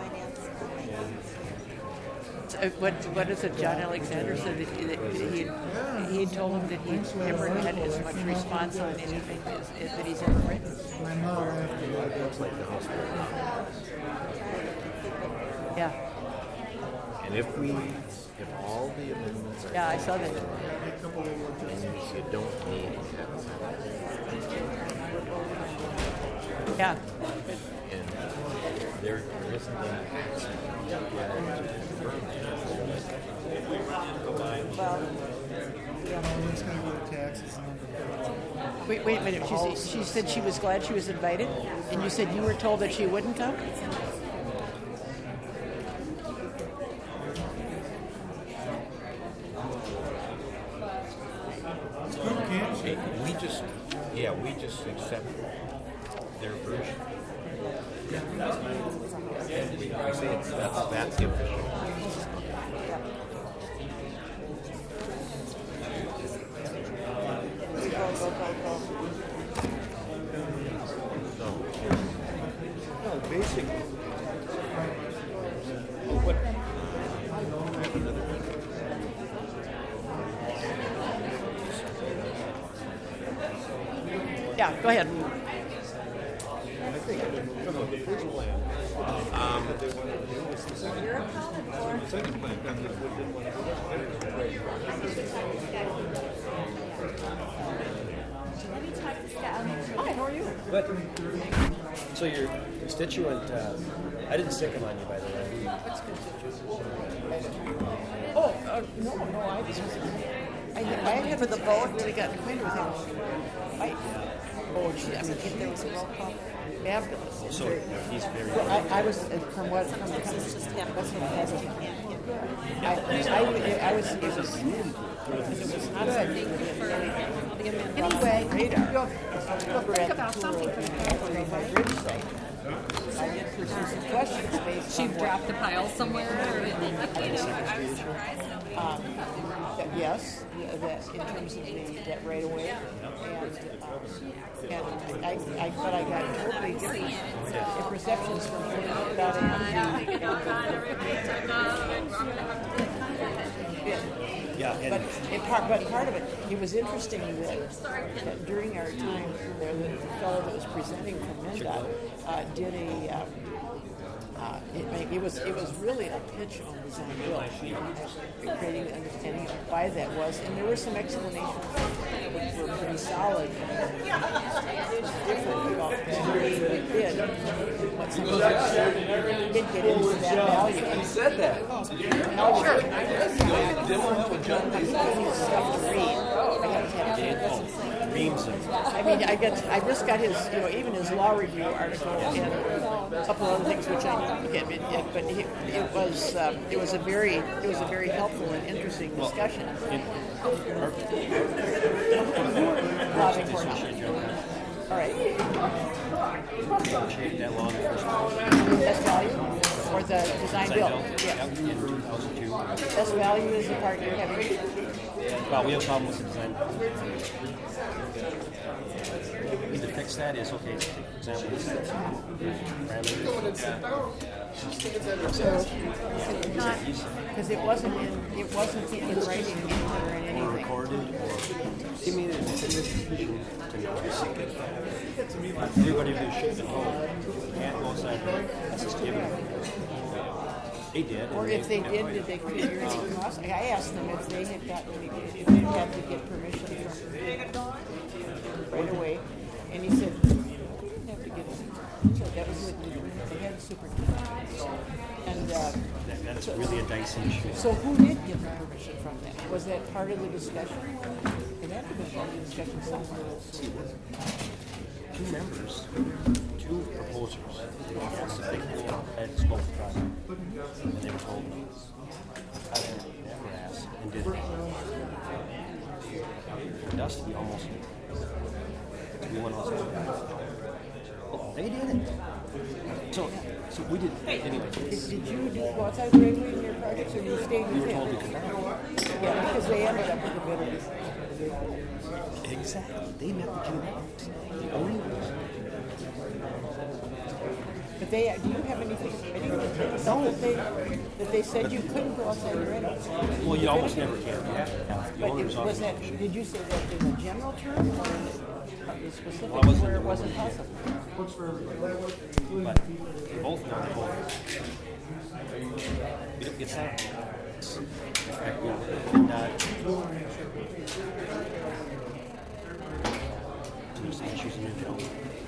[SPEAKER 10] uh, what what is it? John Alexander said that, that he he told him that he's never had as much response on anything as, as that he's ever written.
[SPEAKER 2] My mom laughed at that.
[SPEAKER 10] Yeah,
[SPEAKER 1] and if we, if all the amendments are,
[SPEAKER 10] yeah, I saw that.
[SPEAKER 1] then you don't need to
[SPEAKER 10] Yeah,
[SPEAKER 1] and there, there isn't
[SPEAKER 2] It's going to go to taxes and
[SPEAKER 10] wait, wait a minute. She, said- she said she was glad she was invited, and you said you were told that she wouldn't come.
[SPEAKER 1] Hey, we just, yeah, we just accept their version. And we, I say it's, that's, that's the official. No, basically. What?
[SPEAKER 10] Yeah, go ahead.
[SPEAKER 1] I think from the first plan, um, the second plan, then the-
[SPEAKER 10] Hi, how are you?
[SPEAKER 15] But so your constituent, uh, I didn't stick him on you, by the way.
[SPEAKER 10] Oh, uh, no, no, I was. I, I haven't the vote really gotten acquainted with him. I, oh, gee, I mean, if there was a roll call, fabulous.
[SPEAKER 15] So he's very.
[SPEAKER 10] Well, I, I was uh, from what from the just him. What's his name? I, I, I was. It was. It was not good. Anyway, radar. Think about something for the property of my bridge site. I did pursue some questions based
[SPEAKER 3] She
[SPEAKER 10] on what-
[SPEAKER 3] dropped the pile somewhere.
[SPEAKER 10] Um, that- yes, yeah, that in terms of the that right away, and um, and I, I but I got totally different uh, perceptions from her about it.
[SPEAKER 15] Yeah, and
[SPEAKER 10] But it, part, but part of it, it was interesting that, that during our time there, the, the fellow that was presenting from MnDOT uh, did a. Um, Uh, it, made- it was it was really a pitch on design build, creating the understanding of why that was, and there were some explanations which were pretty solid. Different about what it did, what some of it did get into that value.
[SPEAKER 15] he said that.
[SPEAKER 10] Sure. Stuff to read. I got to have it.
[SPEAKER 15] Reams of.
[SPEAKER 10] I mean, I got, I just got his, you know, even his law review article and a couple of other things which I need to get. It, it, but he, it was, um, it was a very, it was a very helpful and interesting discussion. Lobbying for now. All right.
[SPEAKER 15] Negotiate that long first time.
[SPEAKER 10] Best value or the design build?
[SPEAKER 15] Yeah,
[SPEAKER 10] Yeah.
[SPEAKER 15] in two thousand two.
[SPEAKER 10] Best value is the part you're having.
[SPEAKER 15] Well, we have a problem with the design. We need to fix that. Is okay. For example, this
[SPEAKER 10] Because it wasn't in, it wasn't in writing or in anything.
[SPEAKER 15] recorded or give me the decision to know. Everybody who should at home can't go outside. That's just given. They did.
[SPEAKER 10] Or
[SPEAKER 15] and
[SPEAKER 10] if they did, did they figure any cost? I asked them if they had gotten, if they had to get permission from right away, and he said, we didn't have to get it. He said that was what they did. They had a superintendent. And, uh,
[SPEAKER 15] That, that's really a dicey issue.
[SPEAKER 10] so who did give them permission from that? Was that part of the discussion? It had to be part of the discussion somewhere.
[SPEAKER 15] Two members, two proposers, asked if they could go ahead and smoke the project. And they were told no. I never asked and did it. Dusty almost, we went outside. Oh, they did it. So, so we did, anyway.
[SPEAKER 10] Did, did you do go outside the right way in your projects, or you stayed with
[SPEAKER 15] We were
[SPEAKER 10] him?
[SPEAKER 15] told we could not.
[SPEAKER 10] Yeah, because they ended up with a better.
[SPEAKER 15] Exactly. They met the genetics. The only
[SPEAKER 10] But they, do you have anything, anything that they, that they said you couldn't go outside your edits?
[SPEAKER 15] Well, you almost never can. You have to have the
[SPEAKER 10] But
[SPEAKER 15] owner's
[SPEAKER 10] it, was
[SPEAKER 15] office.
[SPEAKER 10] that, did you say that in a general term, or in a specific
[SPEAKER 15] Well, I wasn't
[SPEAKER 10] where
[SPEAKER 15] the
[SPEAKER 10] it wasn't
[SPEAKER 15] one.
[SPEAKER 10] possible?
[SPEAKER 15] But they both know they both. It- It's not. It's, in fact, you know, and, uh, there's issues in your job.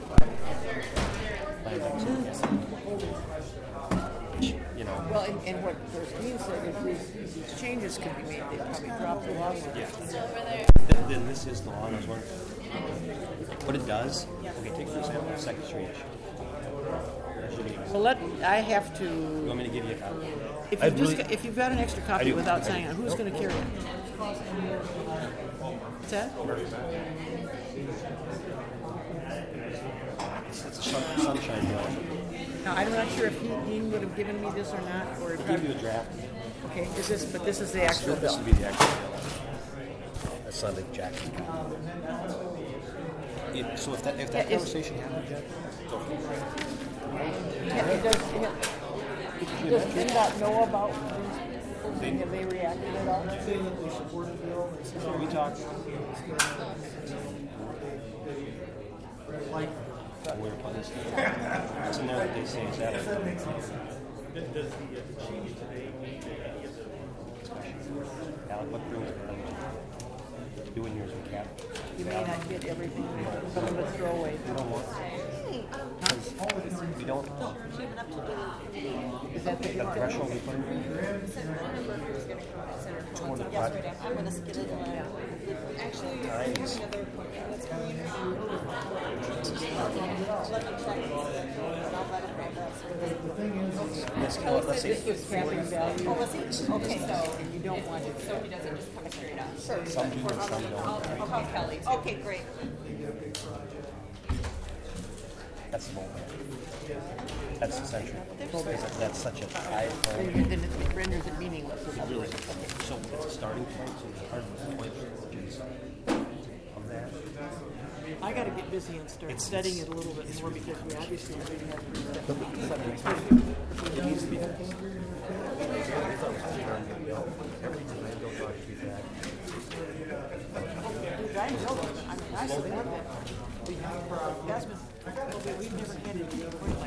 [SPEAKER 15] Which, you know.
[SPEAKER 10] Well, and, and what Christine said, if these, these changes could be made, they'd probably drop the law.
[SPEAKER 15] Yeah. Then, then this is the law, and I was wondering what it does. Okay, take for example the Second Street issue.
[SPEAKER 10] Well, let, I have to.
[SPEAKER 15] You want me to give you a copy?
[SPEAKER 10] If
[SPEAKER 15] I
[SPEAKER 10] you've, just
[SPEAKER 15] really-
[SPEAKER 10] got, if you've got an extra
[SPEAKER 15] I
[SPEAKER 10] copy
[SPEAKER 15] do.
[SPEAKER 10] without
[SPEAKER 15] I
[SPEAKER 10] signing
[SPEAKER 15] do.
[SPEAKER 10] on, who's going to carry it? What's that?
[SPEAKER 15] It's, it's a sun, sunshine bill.
[SPEAKER 10] Now, I'm not sure if he, Dean would have given me this or not, or if
[SPEAKER 15] I'll give you a draft.
[SPEAKER 10] Okay, is this? But this is the actual
[SPEAKER 15] This
[SPEAKER 10] bill.
[SPEAKER 15] would be the actual bill. That's not like Jack's copy. It, so if that if that
[SPEAKER 10] Yeah, is-
[SPEAKER 15] conversation happened, Jack, go for it.
[SPEAKER 10] Yeah, it does. Yeah. Does PennDOT know about these? Thing? Have they reacted at all?
[SPEAKER 15] We talked. Where it was. It's in there that they say is that. Alec, what brings it to doing yours with Cap?
[SPEAKER 10] You may not get everything. Some of it's throwaway.
[SPEAKER 15] We don't want. We don't.
[SPEAKER 10] Is that the
[SPEAKER 15] That threshold we put in here? Toward the project.
[SPEAKER 14] I'm going to skip it. Actually,
[SPEAKER 15] Times. Let's call it, let's say
[SPEAKER 10] This was capping value.
[SPEAKER 14] Oh, was it? Okay, so.
[SPEAKER 10] And you don't want it.
[SPEAKER 14] So he doesn't just come straight up. Sure.
[SPEAKER 15] some do and some don't.
[SPEAKER 14] I'll call Kelly. Okay, great.
[SPEAKER 15] That's the moment. That's essential. That's, that's such a high
[SPEAKER 10] Then
[SPEAKER 15] point.
[SPEAKER 10] then it renders it meaningless.
[SPEAKER 15] It really is. So it's a starting point, so the hard point is of that.
[SPEAKER 10] I got to get busy and start
[SPEAKER 15] It's-
[SPEAKER 10] studying it a little bit more because we obviously already have the subject.
[SPEAKER 15] It needs to be done. Everything I don't want to do that.
[SPEAKER 10] I know, I mean, I support that. We have, Jasmine, we've never had any